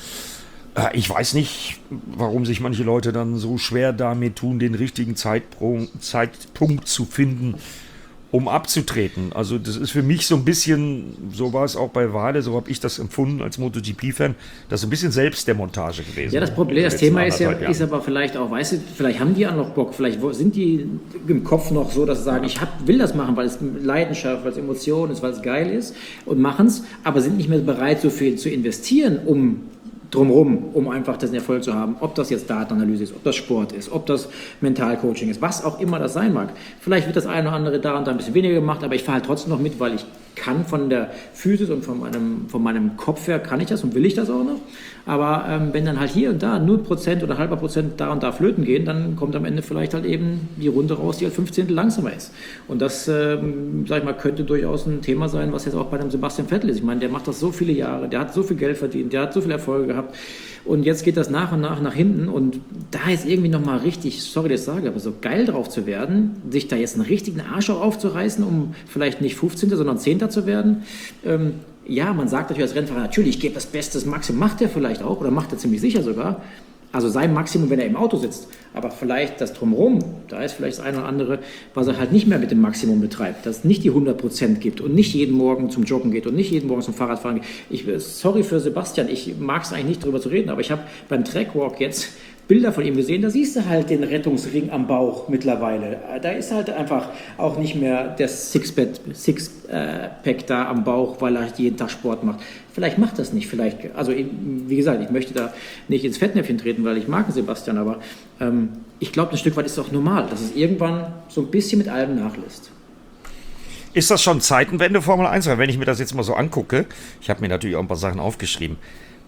Ich weiß nicht, warum sich manche Leute dann so schwer damit tun, den richtigen Zeitpunkt zu finden, um abzutreten. Also das ist für mich so ein bisschen, so war es auch bei Wale, so habe ich das empfunden als MotoGP-Fan, das ist ein bisschen Selbstdemontage gewesen. Ja, das Thema ist aber vielleicht auch, weißt du, vielleicht haben die ja noch Bock, vielleicht sind die im Kopf noch so, dass sie sagen, will das machen, weil es Leidenschaft, weil es Emotion ist, weil es geil ist und machen es, aber sind nicht mehr bereit, so viel zu investieren, um drumherum, um einfach den Erfolg zu haben. Ob das jetzt Datenanalyse ist, ob das Sport ist, ob das Mentalcoaching ist, was auch immer das sein mag. Vielleicht wird das eine oder andere da und da ein bisschen weniger gemacht, aber ich fahre halt trotzdem noch mit, weil ich kann von der Physis und von meinem Kopf her kann ich das und will ich das auch noch. Aber wenn dann halt hier und da 0% oder halber Prozent da und da flöten gehen, dann kommt am Ende vielleicht halt eben die Runde raus, die halt 15 langsamer ist. Und das, sag ich mal, könnte durchaus ein Thema sein, was jetzt auch bei dem Sebastian Vettel ist. Ich meine, der macht das so viele Jahre, der hat so viel Geld verdient, der hat so viele Erfolge gehabt. Und jetzt geht das nach und nach hinten und da ist irgendwie nochmal richtig, sorry, dass ich sage, aber so geil drauf zu werden, sich da jetzt einen richtigen Arsch auch aufzureißen, um vielleicht nicht 15., sondern 10. zu werden. Ja, man sagt natürlich als Rennfahrer, natürlich, ich gebe das Beste, das Maximum, macht er vielleicht auch oder macht er ziemlich sicher sogar. Also sein Maximum, wenn er im Auto sitzt. Aber vielleicht das Drumherum, da ist vielleicht das eine oder andere, was er halt nicht mehr mit dem Maximum betreibt. Dass es nicht die 100% gibt und nicht jeden Morgen zum Joggen geht und nicht jeden Morgen zum Fahrradfahren geht. Sorry für Sebastian, ich mag es eigentlich nicht drüber zu reden, aber ich habe beim Trackwalk jetzt Bilder von ihm gesehen, da siehst du halt den Rettungsring am Bauch mittlerweile. Da ist halt einfach auch nicht mehr der Sixpack da am Bauch, weil er jeden Tag Sport macht. Vielleicht macht das nicht, vielleicht, also wie gesagt, ich möchte da nicht ins Fettnäpfchen treten, weil ich mag Sebastian, aber ich glaube, ein Stück weit ist es auch normal, dass es irgendwann so ein bisschen mit allem nachlässt. Ist das schon Zeitenwende Formel 1? Weil wenn ich mir das jetzt mal so angucke, ich habe mir natürlich auch ein paar Sachen aufgeschrieben.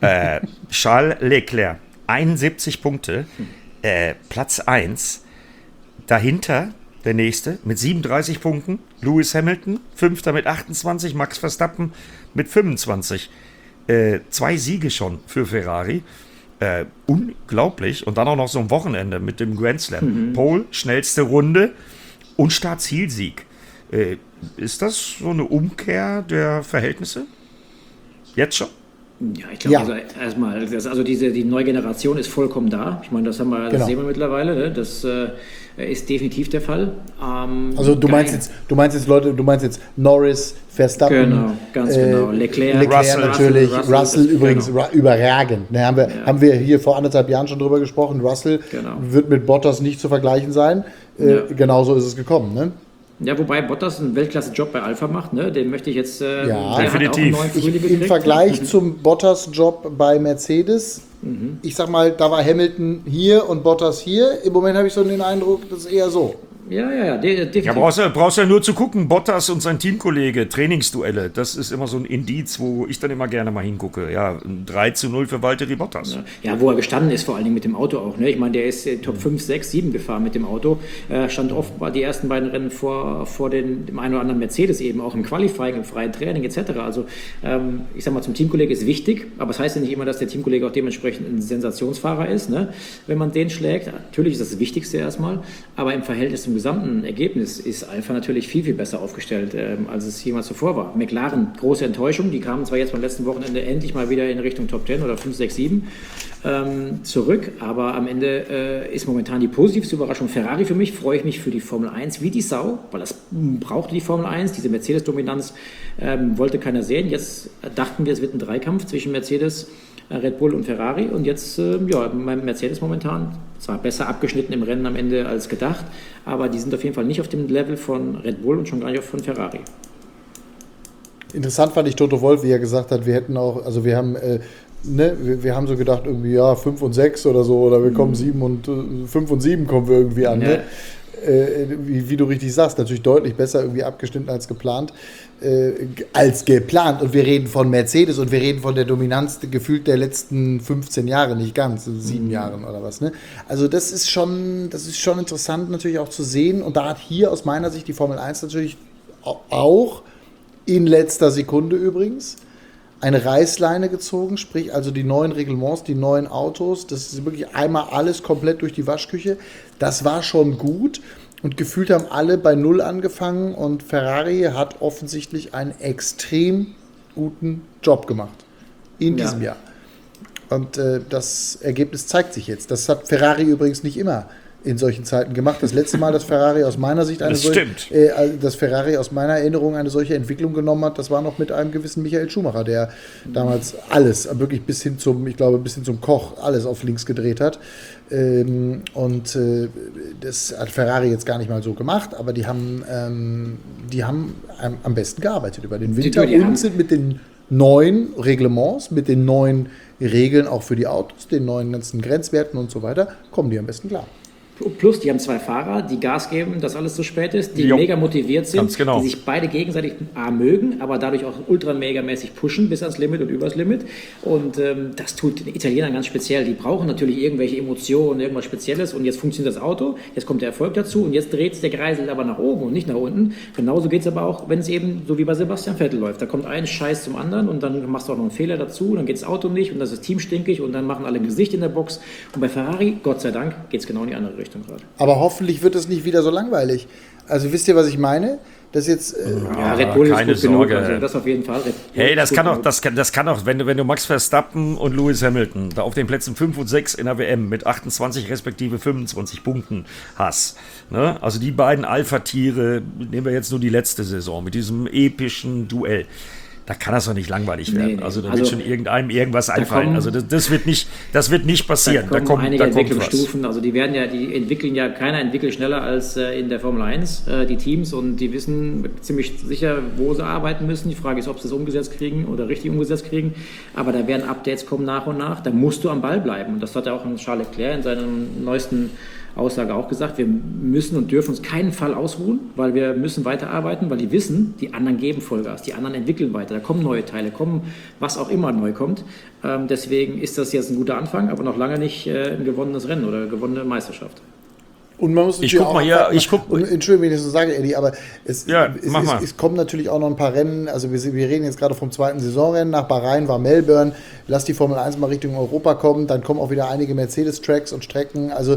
Charles Leclerc, 71 Punkte, Platz 1. Dahinter der nächste mit 37 Punkten, Lewis Hamilton, 5. mit 28, Max Verstappen mit 25. 2 Siege schon für Ferrari. Unglaublich. Und dann auch noch so ein Wochenende mit dem Grand Slam. Pole, schnellste Runde und Start-Zielsieg. Ist das so eine Umkehr der Verhältnisse? Jetzt schon? Ja, ich glaube, also erstmal, die neue Generation ist vollkommen da. Ich meine, das sehen wir mittlerweile. Ne? Das ist definitiv der Fall. Also du meinst jetzt Norris, Verstappen, genau, ganz genau. Leclerc natürlich, Russell übrigens überragend. Ne, haben wir hier vor 1,5 Jahren schon drüber gesprochen. Russell wird mit Bottas nicht zu vergleichen sein. Genauso ist es gekommen. Ne? Ja, wobei Bottas einen Weltklasse-Job bei Alpha macht, ne? Den möchte ich jetzt definitiv. Im Vergleich zum Bottas-Job bei Mercedes, ich sag mal, da war Hamilton hier und Bottas hier. Im Moment habe ich so den Eindruck, das ist eher so. Ja, definitiv. Ja, brauchst ja nur zu gucken, Bottas und sein Teamkollege, Trainingsduelle, das ist immer so ein Indiz, wo ich dann immer gerne mal hingucke. Ja, 3:0 für Valtteri Bottas. Ja, wo er gestanden ist, vor allen Dingen mit dem Auto auch. Ne? Ich meine, der ist Top 5, 6, 7 gefahren mit dem Auto. Stand oft die ersten beiden Rennen vor dem einen oder anderen Mercedes eben, auch im Qualifying, im freien Training etc. Also ich sag mal, zum Teamkollege ist wichtig, aber es heißt ja nicht immer, dass der Teamkollege auch dementsprechend ein Sensationsfahrer ist, ne? Wenn man den schlägt. Natürlich ist das Wichtigste erstmal, aber im Verhältnis zum gesamten Ergebnis ist Alpha natürlich viel, viel besser aufgestellt, als es jemals zuvor war. McLaren, große Enttäuschung, die kamen zwar jetzt beim letzten Wochenende endlich mal wieder in Richtung Top 10 oder 5, 6, 7 zurück, aber am Ende ist momentan die positivste Überraschung Ferrari für mich, freue ich mich für die Formel 1 wie die Sau, weil das brauchte die Formel 1, diese Mercedes-Dominanz wollte keiner sehen. Jetzt dachten wir, es wird ein Dreikampf zwischen Mercedes, Red Bull und Ferrari und jetzt, Mercedes momentan zwar besser abgeschnitten im Rennen am Ende als gedacht, aber die sind auf jeden Fall nicht auf dem Level von Red Bull und schon gar nicht von Ferrari. Interessant fand ich Toto Wolff, wie er gesagt hat, wir hätten auch, also wir haben wir haben so gedacht, irgendwie 5 und 6 oder so, oder wir kommen 5 und 7 kommen wir irgendwie an. Ne? Wie du richtig sagst, natürlich deutlich besser irgendwie abgeschnitten als geplant. Und wir reden von Mercedes und wir reden von der Dominanz gefühlt der letzten 15 Jahre, nicht ganz, 7 Jahren oder was. Ne? Also das ist schon interessant natürlich auch zu sehen und da hat hier aus meiner Sicht die Formel 1 natürlich auch in letzter Sekunde übrigens eine Reißleine gezogen, sprich also die neuen Reglements, die neuen Autos, das ist wirklich einmal alles komplett durch die Waschküche. Das war schon gut und gefühlt haben alle bei Null angefangen und Ferrari hat offensichtlich einen extrem guten Job gemacht in diesem Jahr. Und das Ergebnis zeigt sich jetzt. Das hat Ferrari übrigens nicht immer in solchen Zeiten gemacht. Das letzte Mal, dass Ferrari aus meiner Sicht dass Ferrari aus meiner Erinnerung eine solche Entwicklung genommen hat, das war noch mit einem gewissen Michael Schumacher, der damals alles, wirklich bis hin zum Koch, alles auf links gedreht hat. Das hat Ferrari jetzt gar nicht mal so gemacht, aber die haben am besten gearbeitet über den Winter und sind mit den neuen Reglements, mit den neuen Regeln auch für die Autos, den neuen ganzen Grenzwerten und so weiter, kommen die am besten klar. Plus, die haben 2 Fahrer, die Gas geben, dass alles zu spät ist, die Jo. mega motiviert sind, Genau. die sich beide gegenseitig mögen, aber dadurch auch ultra-mega-mäßig pushen bis ans Limit und übers Limit. Und das tut den Italienern ganz speziell. Die brauchen natürlich irgendwelche Emotionen, irgendwas Spezielles. Und jetzt funktioniert das Auto, jetzt kommt der Erfolg dazu und jetzt dreht sich der Kreisel aber nach oben und nicht nach unten. Genauso geht es aber auch, wenn es eben so wie bei Sebastian Vettel läuft. Da kommt ein Scheiß zum anderen und dann machst du auch noch einen Fehler dazu, dann geht das Auto nicht und das ist Team stinkig und dann machen alle ein Gesicht in der Box. Und bei Ferrari, Gott sei Dank, geht es genau in die andere Richtung gerade. Aber hoffentlich wird es nicht wieder so langweilig. Also wisst ihr, was ich meine? Das jetzt... Ja, Red Bull keine ist gut Sorge. genug, also das auf jeden Fall. Hey, das kann auch, wenn du Max Verstappen und Lewis Hamilton da auf den Plätzen 5 und 6 in der WM mit 28 respektive 25 Punkten hast. Ne? Also die beiden Alpha-Tiere, nehmen wir jetzt nur die letzte Saison mit diesem epischen Duell. Da kann das doch nicht langweilig werden. Nee. Also da wird schon irgendeinem irgendwas einfallen. Also das wird nicht passieren. Da kommen einige Entwicklungsstufen. Also die entwickeln ja, keiner entwickelt schneller als in der Formel 1, die Teams, und die wissen ziemlich sicher, wo sie arbeiten müssen. Die Frage ist, ob sie es umgesetzt kriegen oder richtig umgesetzt kriegen. Aber da werden Updates kommen nach und nach. Da musst du am Ball bleiben. Und das hat ja auch Charles Leclerc in seinem neuesten Aussage auch gesagt, wir müssen und dürfen uns keinen Fall ausruhen, weil wir müssen weiterarbeiten, weil die wissen, die anderen geben Vollgas, die anderen entwickeln weiter, da kommen neue Teile, was auch immer neu kommt. Deswegen ist das jetzt ein guter Anfang, aber noch lange nicht ein gewonnenes Rennen oder gewonnene Meisterschaft. Und man muss Entschuldigung, wenn ich das so sage, Eddie, aber es kommen natürlich auch noch ein paar Rennen, also wir reden jetzt gerade vom 2. Saisonrennen, nach Bahrain war Melbourne, lass die Formel 1 mal Richtung Europa kommen, dann kommen auch wieder einige Mercedes-Tracks und Strecken, also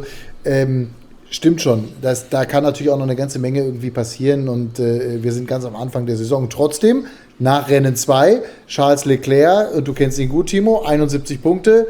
stimmt schon, da kann natürlich auch noch eine ganze Menge irgendwie passieren und wir sind ganz am Anfang der Saison. Trotzdem, nach Rennen 2, Charles Leclerc, du kennst ihn gut, Timo, 71 Punkte,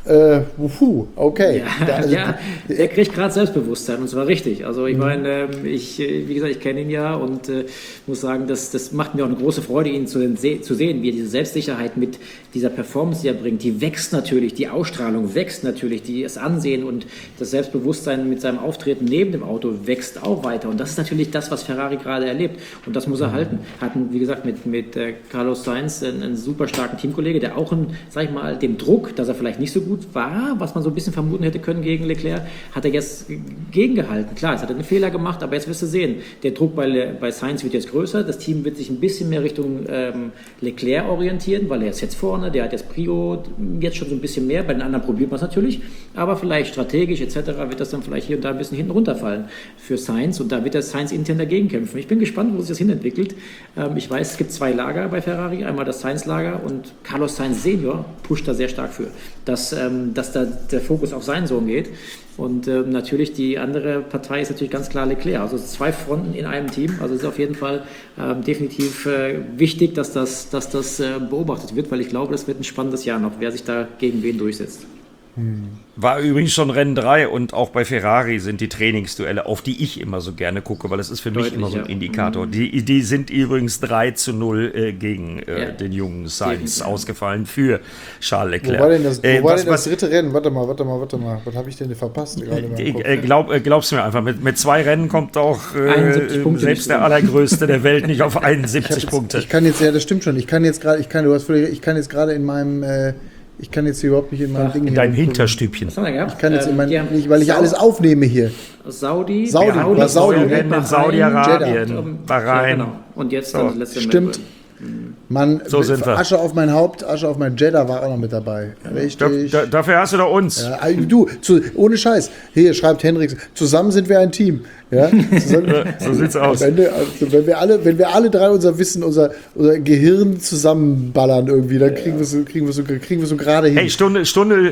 okay. Ja, der kriegt gerade Selbstbewusstsein und zwar richtig. Also ich meine, wie gesagt, ich kenne ihn ja und muss sagen, das macht mir auch eine große Freude, ihn zu sehen, wie er diese Selbstsicherheit mit dieser Performance, die er bringt, die wächst natürlich, die Ausstrahlung wächst natürlich, das Ansehen und das Selbstbewusstsein mit seinem Auftreten neben dem Auto wächst auch weiter. Und das ist natürlich das, was Ferrari gerade erlebt. Und das muss er halten. Hatten, wie gesagt, mit Carlos Sainz einen super starken Teamkollege, der auch, sag ich mal, dem Druck, dass er vielleicht nicht so gut war, was man so ein bisschen vermuten hätte können gegen Leclerc, hat er jetzt gegengehalten. Klar, es hat einen Fehler gemacht, aber jetzt wirst du sehen, der Druck bei Sainz wird jetzt größer, das Team wird sich ein bisschen mehr Richtung Leclerc orientieren, weil er ist jetzt vorne, der hat jetzt Prio jetzt schon so ein bisschen mehr, bei den anderen probiert man es natürlich, aber vielleicht strategisch etc. wird das dann vielleicht hier und da ein bisschen hinten runterfallen für Sainz und da wird der Sainz intern dagegen kämpfen. Ich bin gespannt, wo sich das hinentwickelt. Ich weiß, es gibt 2 Lager bei Ferrari, einmal das Sainz-Lager und Carlos Sainz Senior pusht da sehr stark für, dass da der Fokus auf seinen Sohn geht. Und natürlich die andere Partei ist natürlich ganz klar Leclerc. Also 2 Fronten in einem Team. Also es ist auf jeden Fall definitiv wichtig, dass das beobachtet wird, weil ich glaube, das wird ein spannendes Jahr noch, wer sich da gegen wen durchsetzt. War übrigens schon Rennen 3 und auch bei Ferrari sind die Trainingsduelle, auf die ich immer so gerne gucke, weil das ist für mich immer so ein Indikator. Die sind übrigens 3-0 gegen den jungen Sainz ausgefallen für Charles Leclerc. Wo war denn das dritte Rennen? Warte mal. Was habe ich denn verpasst? Glaubst du mir einfach, mit 2 Rennen kommt auch selbst der Allergrößte der Welt nicht auf 71 Punkte. Ich kann jetzt, ja, das stimmt schon. Ich kann jetzt gerade in meinem... ich kann jetzt hier überhaupt nicht in meinem Ding... In deinem Hinterstübchen. Was haben wir gehabt? Ich kann jetzt weil ich alles aufnehme hier. Saudi-Arabien, Bahrain. Genau. Und jetzt dann das letzte Stimmt. Mann, so sind wir. Asche auf mein Haupt, Asche auf mein Jeddah war auch noch mit dabei. Richtig. Dafür hast du doch uns. Ja, ohne Scheiß. Hier schreibt Hendricks, zusammen sind wir ein Team. Ja? So sieht's aus. Wenn wir alle 3 unser Wissen, unser Gehirn zusammenballern irgendwie, dann kriegen wir so gerade hin. Hey, Stunde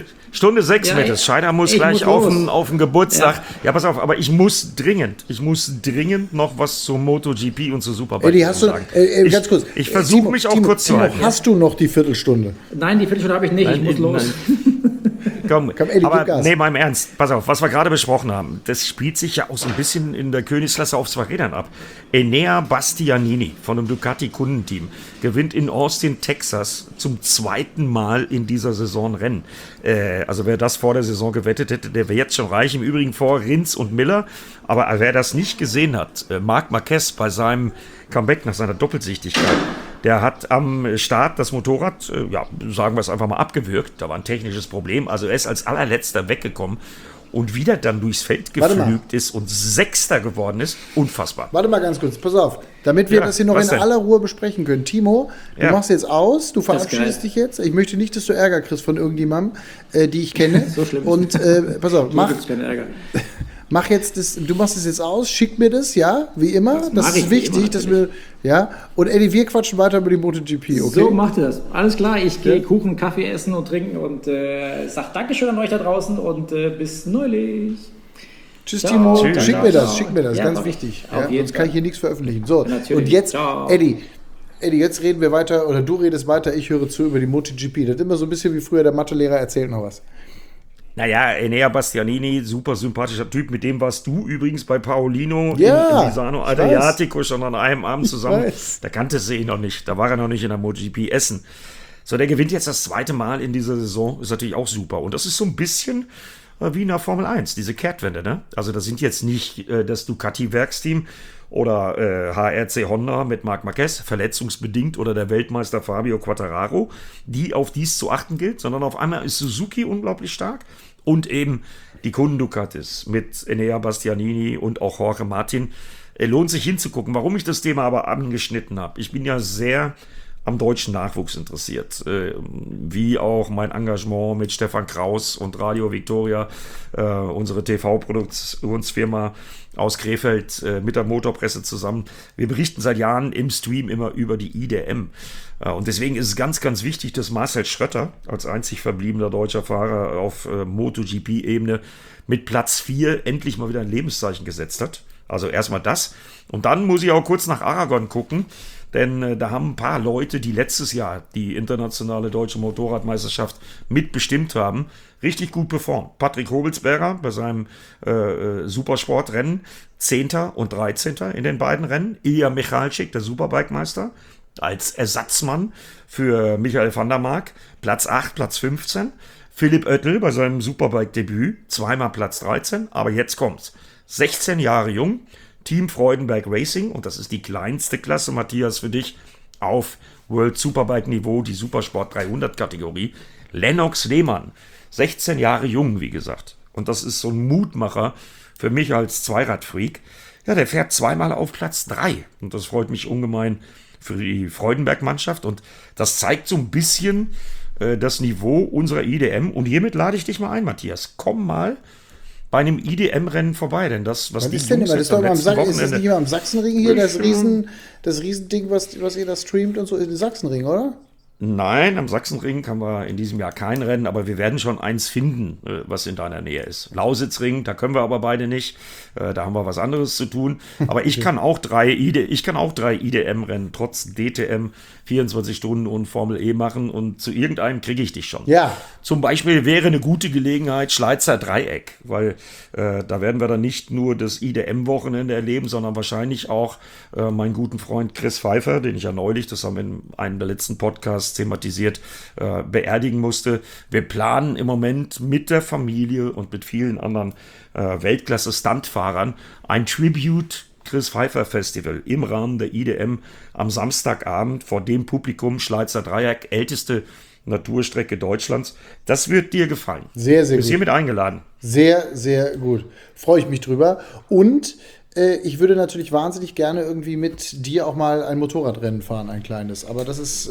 6 wird es. Scheider muss gleich auf den Geburtstag. Ja, pass auf, aber ich muss dringend noch was zu MotoGP und zu Superbike sagen. Ganz kurz. Ich versuche mich auch kurz zu halten. Hast du noch die Viertelstunde? Nein, die Viertelstunde habe ich nicht. Ich muss los. Komm, aber nee, mal im Ernst. Pass auf, was wir gerade besprochen haben, das spielt sich ja auch so ein bisschen in der Königsklasse auf 2 Rädern ab. Enea Bastianini von dem Ducati-Kundenteam gewinnt in Austin, Texas zum 2. Mal in dieser Saison Rennen. Also wer das vor der Saison gewettet hätte, der wäre jetzt schon reich. Im Übrigen vor Rins und Miller. Aber wer das nicht gesehen hat, Marc Marquez bei seinem Comeback nach seiner Doppelsichtigkeit, der hat am Start das Motorrad, sagen wir es einfach mal, abgewürgt. Da war ein technisches Problem. Also er ist als allerletzter weggekommen und wieder dann durchs Feld geflügt ist und Sechster geworden ist. Unfassbar. Warte mal ganz kurz, pass auf. Damit wir das hier noch in aller Ruhe besprechen können. Timo, du machst jetzt aus, du verabschiedest dich jetzt. Ich möchte nicht, dass du Ärger kriegst von irgendjemandem, die ich kenne. So schlimm. Und pass auf, keinen Ärger. Mach jetzt das, du machst es jetzt aus, schick mir das, ja, wie immer. Das ist wichtig, dass wir, ja. Und Eddie, wir quatschen weiter über die MotoGP, okay? So macht ihr das. Alles klar, ich gehe Kuchen, Kaffee essen und trinken und sag Dankeschön an euch da draußen und bis neulich. Tschüss, Timo. Tschüss. Schick mir das, ganz wichtig. Ja, sonst kann ich hier nichts veröffentlichen. So, natürlich. Und jetzt, Eddie, jetzt reden wir weiter, oder du redest weiter, ich höre zu über die MotoGP. Das ist immer so ein bisschen wie früher, der Mathelehrer erzählt noch was. Naja, Enea Bastianini, super sympathischer Typ, mit dem warst du übrigens bei Paolino in Misano Adriatico schon an einem Abend zusammen. Da kanntest du ihn noch nicht, da war er noch nicht in der MotoGP Essen. So, der gewinnt jetzt das zweite Mal in dieser Saison, ist natürlich auch super. Und das ist so ein bisschen wie in der Formel 1, diese Kehrtwende, ne? Also das sind jetzt nicht das Ducati-Werksteam oder HRC Honda mit Marc Marquez, verletzungsbedingt, oder der Weltmeister Fabio Quartararo, die auf dies zu achten gilt, sondern auf einmal ist Suzuki unglaublich stark und eben die Kunden Ducatis mit Enea Bastianini und auch Jorge Martin. Lohnt sich hinzugucken. Warum ich das Thema aber angeschnitten habe, ich bin ja sehr am deutschen Nachwuchs interessiert, wie auch mein Engagement mit Stefan Kraus und Radio Victoria, unsere TV-Produktionsfirma aus Krefeld mit der Motorpresse zusammen. Wir berichten seit Jahren im Stream immer über die IDM. Und deswegen ist es ganz, ganz wichtig, dass Marcel Schrötter als einzig verbliebener deutscher Fahrer auf MotoGP-Ebene mit Platz 4 endlich mal wieder ein Lebenszeichen gesetzt hat. Also erstmal das. Und dann muss ich auch kurz nach Aragon gucken, denn da haben ein paar Leute, die letztes Jahr die internationale deutsche Motorradmeisterschaft mitbestimmt haben, richtig gut performt. Patrick Hobelsberger bei seinem Supersportrennen 10. und 13. in den beiden Rennen. Ilja Michalczyk, der Superbike-Meister, als Ersatzmann für Michael van der Mark, Platz 8, Platz 15. Philipp Oettel bei seinem Superbike-Debüt, zweimal Platz 13, aber jetzt kommt's. 16 Jahre jung, Team Freudenberg Racing, und das ist die kleinste Klasse, Matthias, für dich, auf World Superbike-Niveau, die Supersport 300-Kategorie. Lennox Lehmann, 16 Jahre jung, wie gesagt. Und das ist so ein Mutmacher für mich als Zweiradfreak. Ja, der fährt zweimal auf Platz 3. Und das freut mich ungemein für die Freudenberg-Mannschaft. Und das zeigt so ein bisschen das Niveau unserer IDM. Und hiermit lade ich dich mal ein, Matthias. Komm mal bei einem IDM-Rennen vorbei, denn das, was die ist denn Jungs immer? Das ist doch letzten ist das nicht immer am Sachsenring hier, das Wochenende- Riesending, was ihr da streamt und so, ist Sachsenring, oder? Nein, am Sachsenring haben wir in diesem Jahr kein Rennen, aber wir werden schon eins finden, was in deiner Nähe ist. Lausitzring, da können wir aber beide nicht. Da haben wir was anderes zu tun. Aber ich kann auch drei IDM-Rennen trotz DTM 24 Stunden und Formel E machen, und zu irgendeinem kriege ich dich schon. Ja. Zum Beispiel wäre eine gute Gelegenheit Schleizer Dreieck, weil da werden wir dann nicht nur das IDM-Wochenende erleben, sondern wahrscheinlich auch meinen guten Freund Chris Pfeiffer, den ich ja neulich, das haben wir in einem der letzten Podcasts thematisiert, beerdigen musste. Wir planen im Moment mit der Familie und mit vielen anderen Weltklasse-Stuntfahrern ein Tribute Chris Pfeiffer Festival im Rahmen der IDM am Samstagabend vor dem Publikum. Schleizer Dreieck, älteste Naturstrecke Deutschlands. Das wird dir gefallen. Sehr, sehr gut. Du bist hiermit eingeladen. Sehr, sehr gut. Freue ich mich drüber. Und ich würde natürlich wahnsinnig gerne irgendwie mit dir auch mal ein Motorradrennen fahren, ein kleines. Aber das ist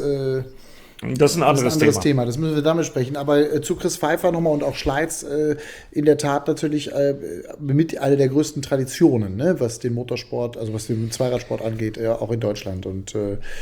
ein anderes Thema. Das müssen wir damit sprechen. Aber zu Chris Pfeiffer nochmal und auch Schleiz in der Tat natürlich mit einer der größten Traditionen, ne, was den Motorsport, also was den Zweiradsport angeht, auch in Deutschland. Und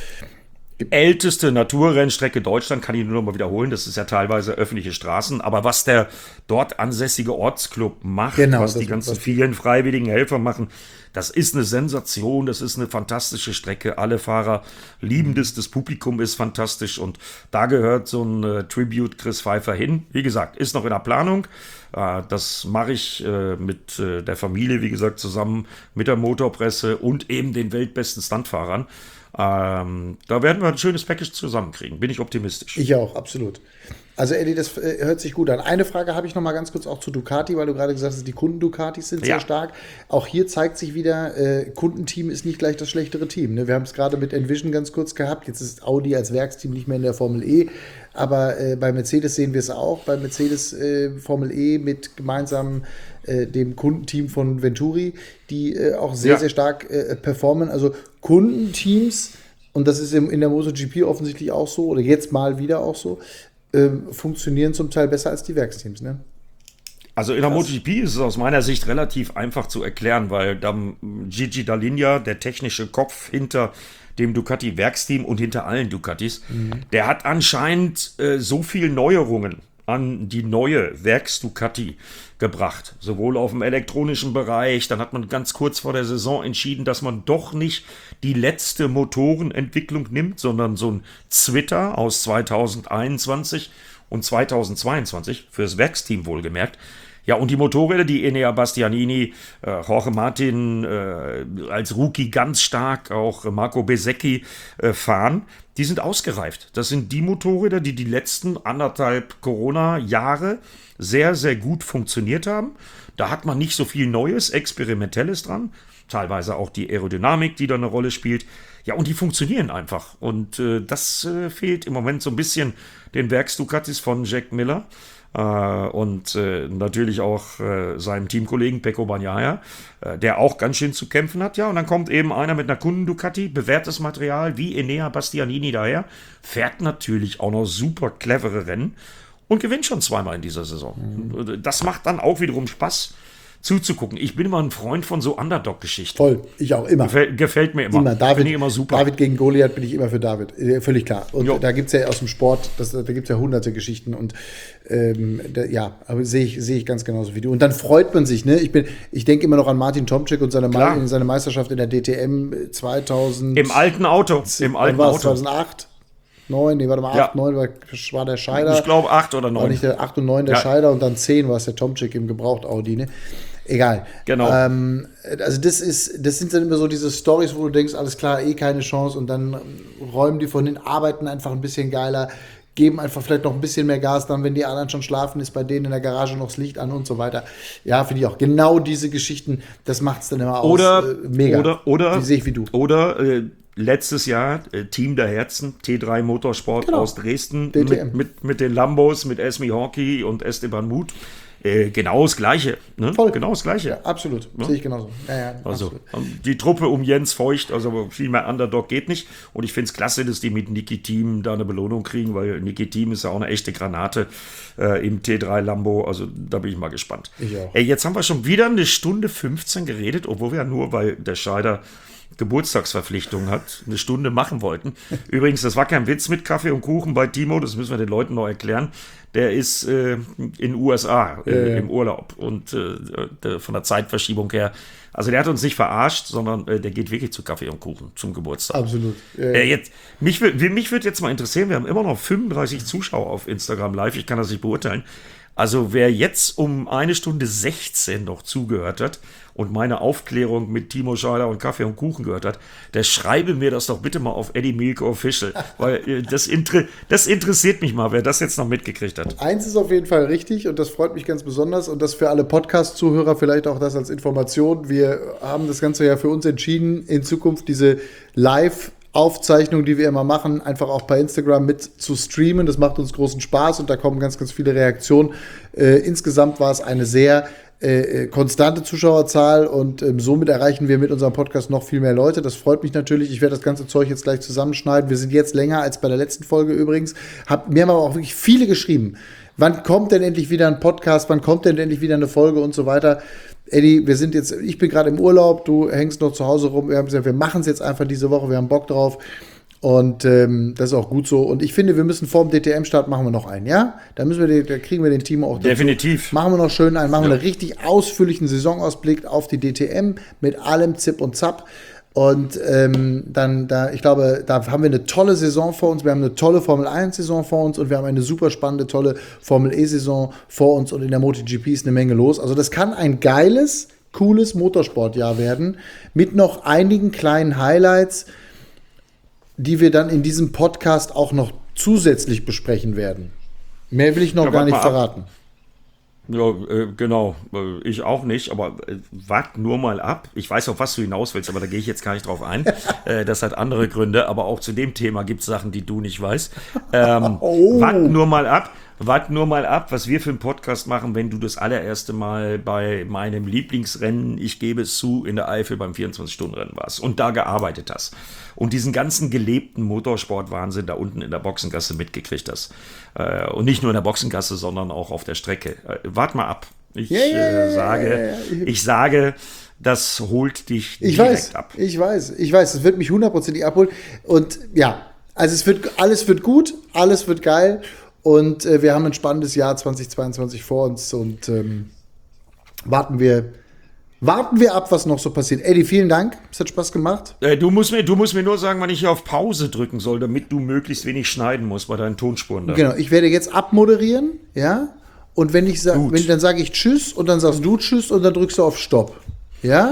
älteste Naturrennstrecke Deutschland, kann ich nur noch mal wiederholen, das ist ja teilweise öffentliche Straßen, aber was der dort ansässige Ortsclub macht, was die ganzen vielen freiwilligen Helfer machen, das ist eine Sensation, das ist eine fantastische Strecke, alle Fahrer lieben das Publikum ist fantastisch, und da gehört so ein Tribute Chris Pfeiffer hin. Wie gesagt, ist noch in der Planung, das mache ich mit der Familie, wie gesagt, zusammen mit der Motorpresse und eben den weltbesten Stuntfahrern. Da werden wir ein schönes Package zusammenkriegen, bin ich optimistisch. Ich auch, absolut. Also Eddie, das hört sich gut an. Eine Frage habe ich noch mal ganz kurz auch zu Ducati, weil du gerade gesagt hast, die Kunden-Ducatis sind sehr stark. Auch hier zeigt sich wieder, Kundenteam ist nicht gleich das schlechtere Team. Ne? Wir haben es gerade mit Envision ganz kurz gehabt. Jetzt ist Audi als Werksteam nicht mehr in der Formel E. Aber bei Mercedes sehen wir es auch. Bei Mercedes Formel E mit gemeinsam dem Kundenteam von Venturi, die auch sehr, sehr stark performen. Also Kundenteams, und das ist in der MotoGP offensichtlich auch so, oder jetzt mal wieder auch so, funktionieren zum Teil besser als die Werksteams, ne? Also in der MotoGP ist es aus meiner Sicht relativ einfach zu erklären, weil Gigi Dall'Igna, der technische Kopf hinter dem Ducati-Werksteam und hinter allen Ducatis, der hat anscheinend so viel Neuerungen an die neue Werks-Ducati gebracht. Sowohl auf dem elektronischen Bereich, dann hat man ganz kurz vor der Saison entschieden, dass man doch nicht die letzte Motorenentwicklung nimmt, sondern so ein Zwitter aus 2021 und 2022, fürs Werksteam wohlgemerkt. Ja, und die Motorräder, die Enea Bastianini, Jorge Martin als Rookie ganz stark, auch Marco Bezzecchi fahren, die sind ausgereift. Das sind die Motorräder, die letzten 1,5 Corona-Jahre sehr, sehr gut funktioniert haben. Da hat man nicht so viel Neues, Experimentelles dran. Teilweise auch die Aerodynamik, die da eine Rolle spielt. Ja, und die funktionieren einfach. Und das fehlt im Moment so ein bisschen den Werks-Ducatis von Jack Miller. Und natürlich auch seinem Teamkollegen Pecco Bagnaia, der auch ganz schön zu kämpfen hat. Ja, und dann kommt eben einer mit einer Kunden-Ducati, bewährtes Material wie Enea Bastianini daher, fährt natürlich auch noch super clevere Rennen und gewinnt schon zweimal in dieser Saison. Das macht dann auch wiederum Spaß zuzugucken. Ich bin immer ein Freund von so Underdog-Geschichten. Voll, ich auch immer. Gefällt mir immer. David, finde ich immer super. David gegen Goliath bin ich immer für David. Völlig klar. Und da gibt es ja aus dem Sport, da gibt es ja hunderte Geschichten und aber sehe ich ganz genauso wie du. Und dann freut man sich, ne? Ich denke immer noch an Martin Tomczyk und seine Meisterschaft in der DTM 2000. Im alten Auto. 2008. 9, nee, warte mal, 8, 9 war der Scheider. Ich glaube 8 oder 9. War nicht der 8 und 9 der Scheider und dann 10 war es der Tomczyk im Gebraucht-Audi, ne? Egal. Genau. Also das sind dann immer so diese Storys, wo du denkst, alles klar, keine Chance und dann räumen die von den Arbeiten einfach ein bisschen geiler, geben einfach vielleicht noch ein bisschen mehr Gas, dann, wenn die anderen schon schlafen, ist bei denen in der Garage noch das Licht an und so weiter. Ja, finde ich auch. Genau diese Geschichten, das macht es dann immer aus. Mega. Oder, sehe ich wie du. Oder letztes Jahr Team der Herzen, T3 Motorsport aus Dresden mit den Lambos, mit Esmi Hawkey und Esteban Muth. Genau das Gleiche. Ne? Voll. Genau das Gleiche. Ja, absolut. Ja? Sehe ich genauso. Ja, also die Truppe um Jens Feucht, also viel mehr Underdog geht nicht. Und ich finde es klasse, dass die mit Niki Thiem da eine Belohnung kriegen, weil Niki Thiem ist ja auch eine echte Granate im T3 Lambo. Also da bin ich mal gespannt. Ich auch. Jetzt haben wir schon wieder 1:15 geredet, obwohl wir ja nur, weil der Scheider Geburtstagsverpflichtung hat, 1 Stunde machen wollten. Übrigens, das war kein Witz mit Kaffee und Kuchen bei Timo, das müssen wir den Leuten noch erklären. Der ist in USA im Urlaub und von der Zeitverschiebung her, also der hat uns nicht verarscht, sondern der geht wirklich zu Kaffee und Kuchen zum Geburtstag. Absolut. Mich würde jetzt mal interessieren, wir haben immer noch 35 Zuschauer auf Instagram Live, ich kann das nicht beurteilen. Also wer jetzt um 1:16 noch zugehört hat und meine Aufklärung mit Timo Scheider und Kaffee und Kuchen gehört hat, der schreibe mir das doch bitte mal auf Eddie Mielke Official, weil das interessiert mich mal, wer das jetzt noch mitgekriegt hat. Eins ist auf jeden Fall richtig und das freut mich ganz besonders und das für alle Podcast-Zuhörer vielleicht auch das als Information. Wir haben das Ganze ja für uns entschieden, in Zukunft diese Live-Aufzeichnung, die wir immer machen, einfach auch bei Instagram mit zu streamen. Das macht uns großen Spaß und da kommen ganz, ganz viele Reaktionen. Insgesamt war es eine sehr konstante Zuschauerzahl und somit erreichen wir mit unserem Podcast noch viel mehr Leute. Das freut mich natürlich. Ich werde das ganze Zeug jetzt gleich zusammenschneiden. Wir sind jetzt länger als bei der letzten Folge übrigens. Mir haben aber auch wirklich viele geschrieben. Wann kommt denn endlich wieder ein Podcast? Wann kommt denn endlich wieder eine Folge und so weiter? Eddie, ich bin gerade im Urlaub, du hängst noch zu Hause rum. Wir haben gesagt, wir machen es jetzt einfach diese Woche, wir haben Bock drauf. Und das ist auch gut so. Und ich finde, wir müssen vor dem DTM-Start machen wir noch einen, ja? Da kriegen wir den Team auch dazu. Definitiv. Machen wir noch schön einen, machen wir einen richtig ausführlichen Saisonausblick auf die DTM mit allem Zip und Zap. Und ich glaube, da haben wir eine tolle Saison vor uns. Wir haben eine tolle Formel-1-Saison vor uns und wir haben eine super spannende, tolle Formel-E-Saison vor uns. Und in der MotoGP ist eine Menge los. Also das kann ein geiles, cooles Motorsportjahr werden mit noch einigen kleinen Highlights, die wir dann in diesem Podcast auch noch zusätzlich besprechen werden. Mehr will ich noch gar nicht verraten. Ja, genau. Ich auch nicht, aber wart nur mal ab. Ich weiß, auf was du hinaus willst, aber da gehe ich jetzt gar nicht drauf ein. Das hat andere Gründe, aber auch zu dem Thema gibt es Sachen, die du nicht weißt. Wart nur mal ab. Wart nur mal ab, was wir für einen Podcast machen, wenn du das allererste Mal bei meinem Lieblingsrennen, ich gebe es zu, in der Eifel beim 24-Stunden-Rennen warst und da gearbeitet hast und diesen ganzen gelebten Motorsport-Wahnsinn da unten in der Boxengasse mitgekriegt hast. Und nicht nur in der Boxengasse, sondern auch auf der Strecke. Wart mal ab. Ich sage, das holt dich direkt ab. Ich weiß, es wird mich 100%ig abholen. Und ja, also alles wird gut, alles wird geil. Und wir haben ein spannendes Jahr 2022 vor uns und warten wir ab, was noch so passiert. Eddie, vielen Dank. Es hat Spaß gemacht. Du musst mir nur sagen, wann ich hier auf Pause drücken soll, damit du möglichst wenig schneiden musst bei deinen Tonspuren. Da. Genau, ich werde jetzt abmoderieren, ja. Und dann sage ich Tschüss und dann sagst du Tschüss und dann drückst du auf Stopp. Ja?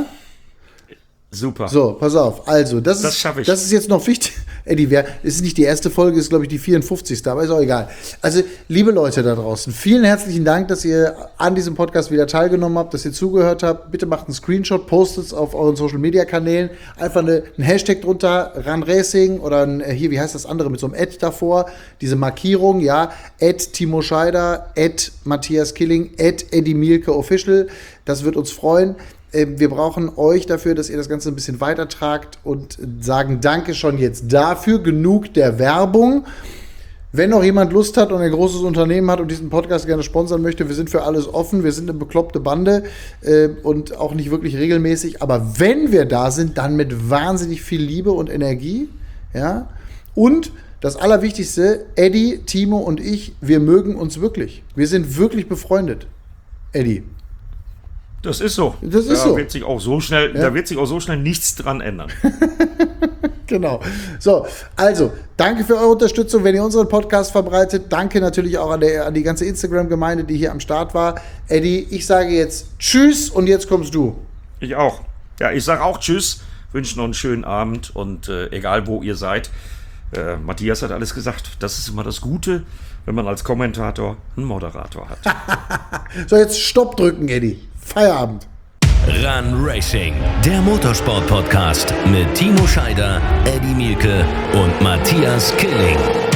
Super. So, pass auf. Also, das schaffe ich. Das ist jetzt noch wichtig. Eddie, es ist nicht die erste Folge, ist, glaube ich, die 54. Aber ist auch egal. Also, liebe Leute da draußen, vielen herzlichen Dank, dass ihr an diesem Podcast wieder teilgenommen habt, dass ihr zugehört habt. Bitte macht einen Screenshot, postet es auf euren Social-Media-Kanälen. Einfach ein Hashtag drunter, RunRacing oder hier, wie heißt das andere, mit so einem Ad davor. Diese Markierung, ja, @Timo Scheider, @Matthias Killing, @Eddie Mielke Official. Das wird uns freuen. Wir brauchen euch dafür, dass ihr das Ganze ein bisschen weitertragt und sagen Danke schon jetzt dafür. Genug der Werbung. Wenn noch jemand Lust hat und ein großes Unternehmen hat und diesen Podcast gerne sponsern möchte, wir sind für alles offen. Wir sind eine bekloppte Bande und auch nicht wirklich regelmäßig. Aber wenn wir da sind, dann mit wahnsinnig viel Liebe und Energie. Ja? Und das Allerwichtigste, Eddie, Timo und ich, wir mögen uns wirklich. Wir sind wirklich befreundet. Eddie. Das ist so. Das ist so. Da wird sich auch so schnell nichts dran ändern. Genau. So, also, danke für eure Unterstützung, wenn ihr unseren Podcast verbreitet. Danke natürlich auch an die ganze Instagram-Gemeinde, die hier am Start war. Eddie, ich sage jetzt Tschüss und jetzt kommst du. Ich auch. Ja, ich sage auch Tschüss, wünsche noch einen schönen Abend und egal wo ihr seid. Matthias hat alles gesagt. Das ist immer das Gute, wenn man als Kommentator einen Moderator hat. So, jetzt Stopp drücken, Eddie. Feierabend. Run Racing, der Motorsport-Podcast mit Timo Scheider, Eddie Mielke und Matthias Killing.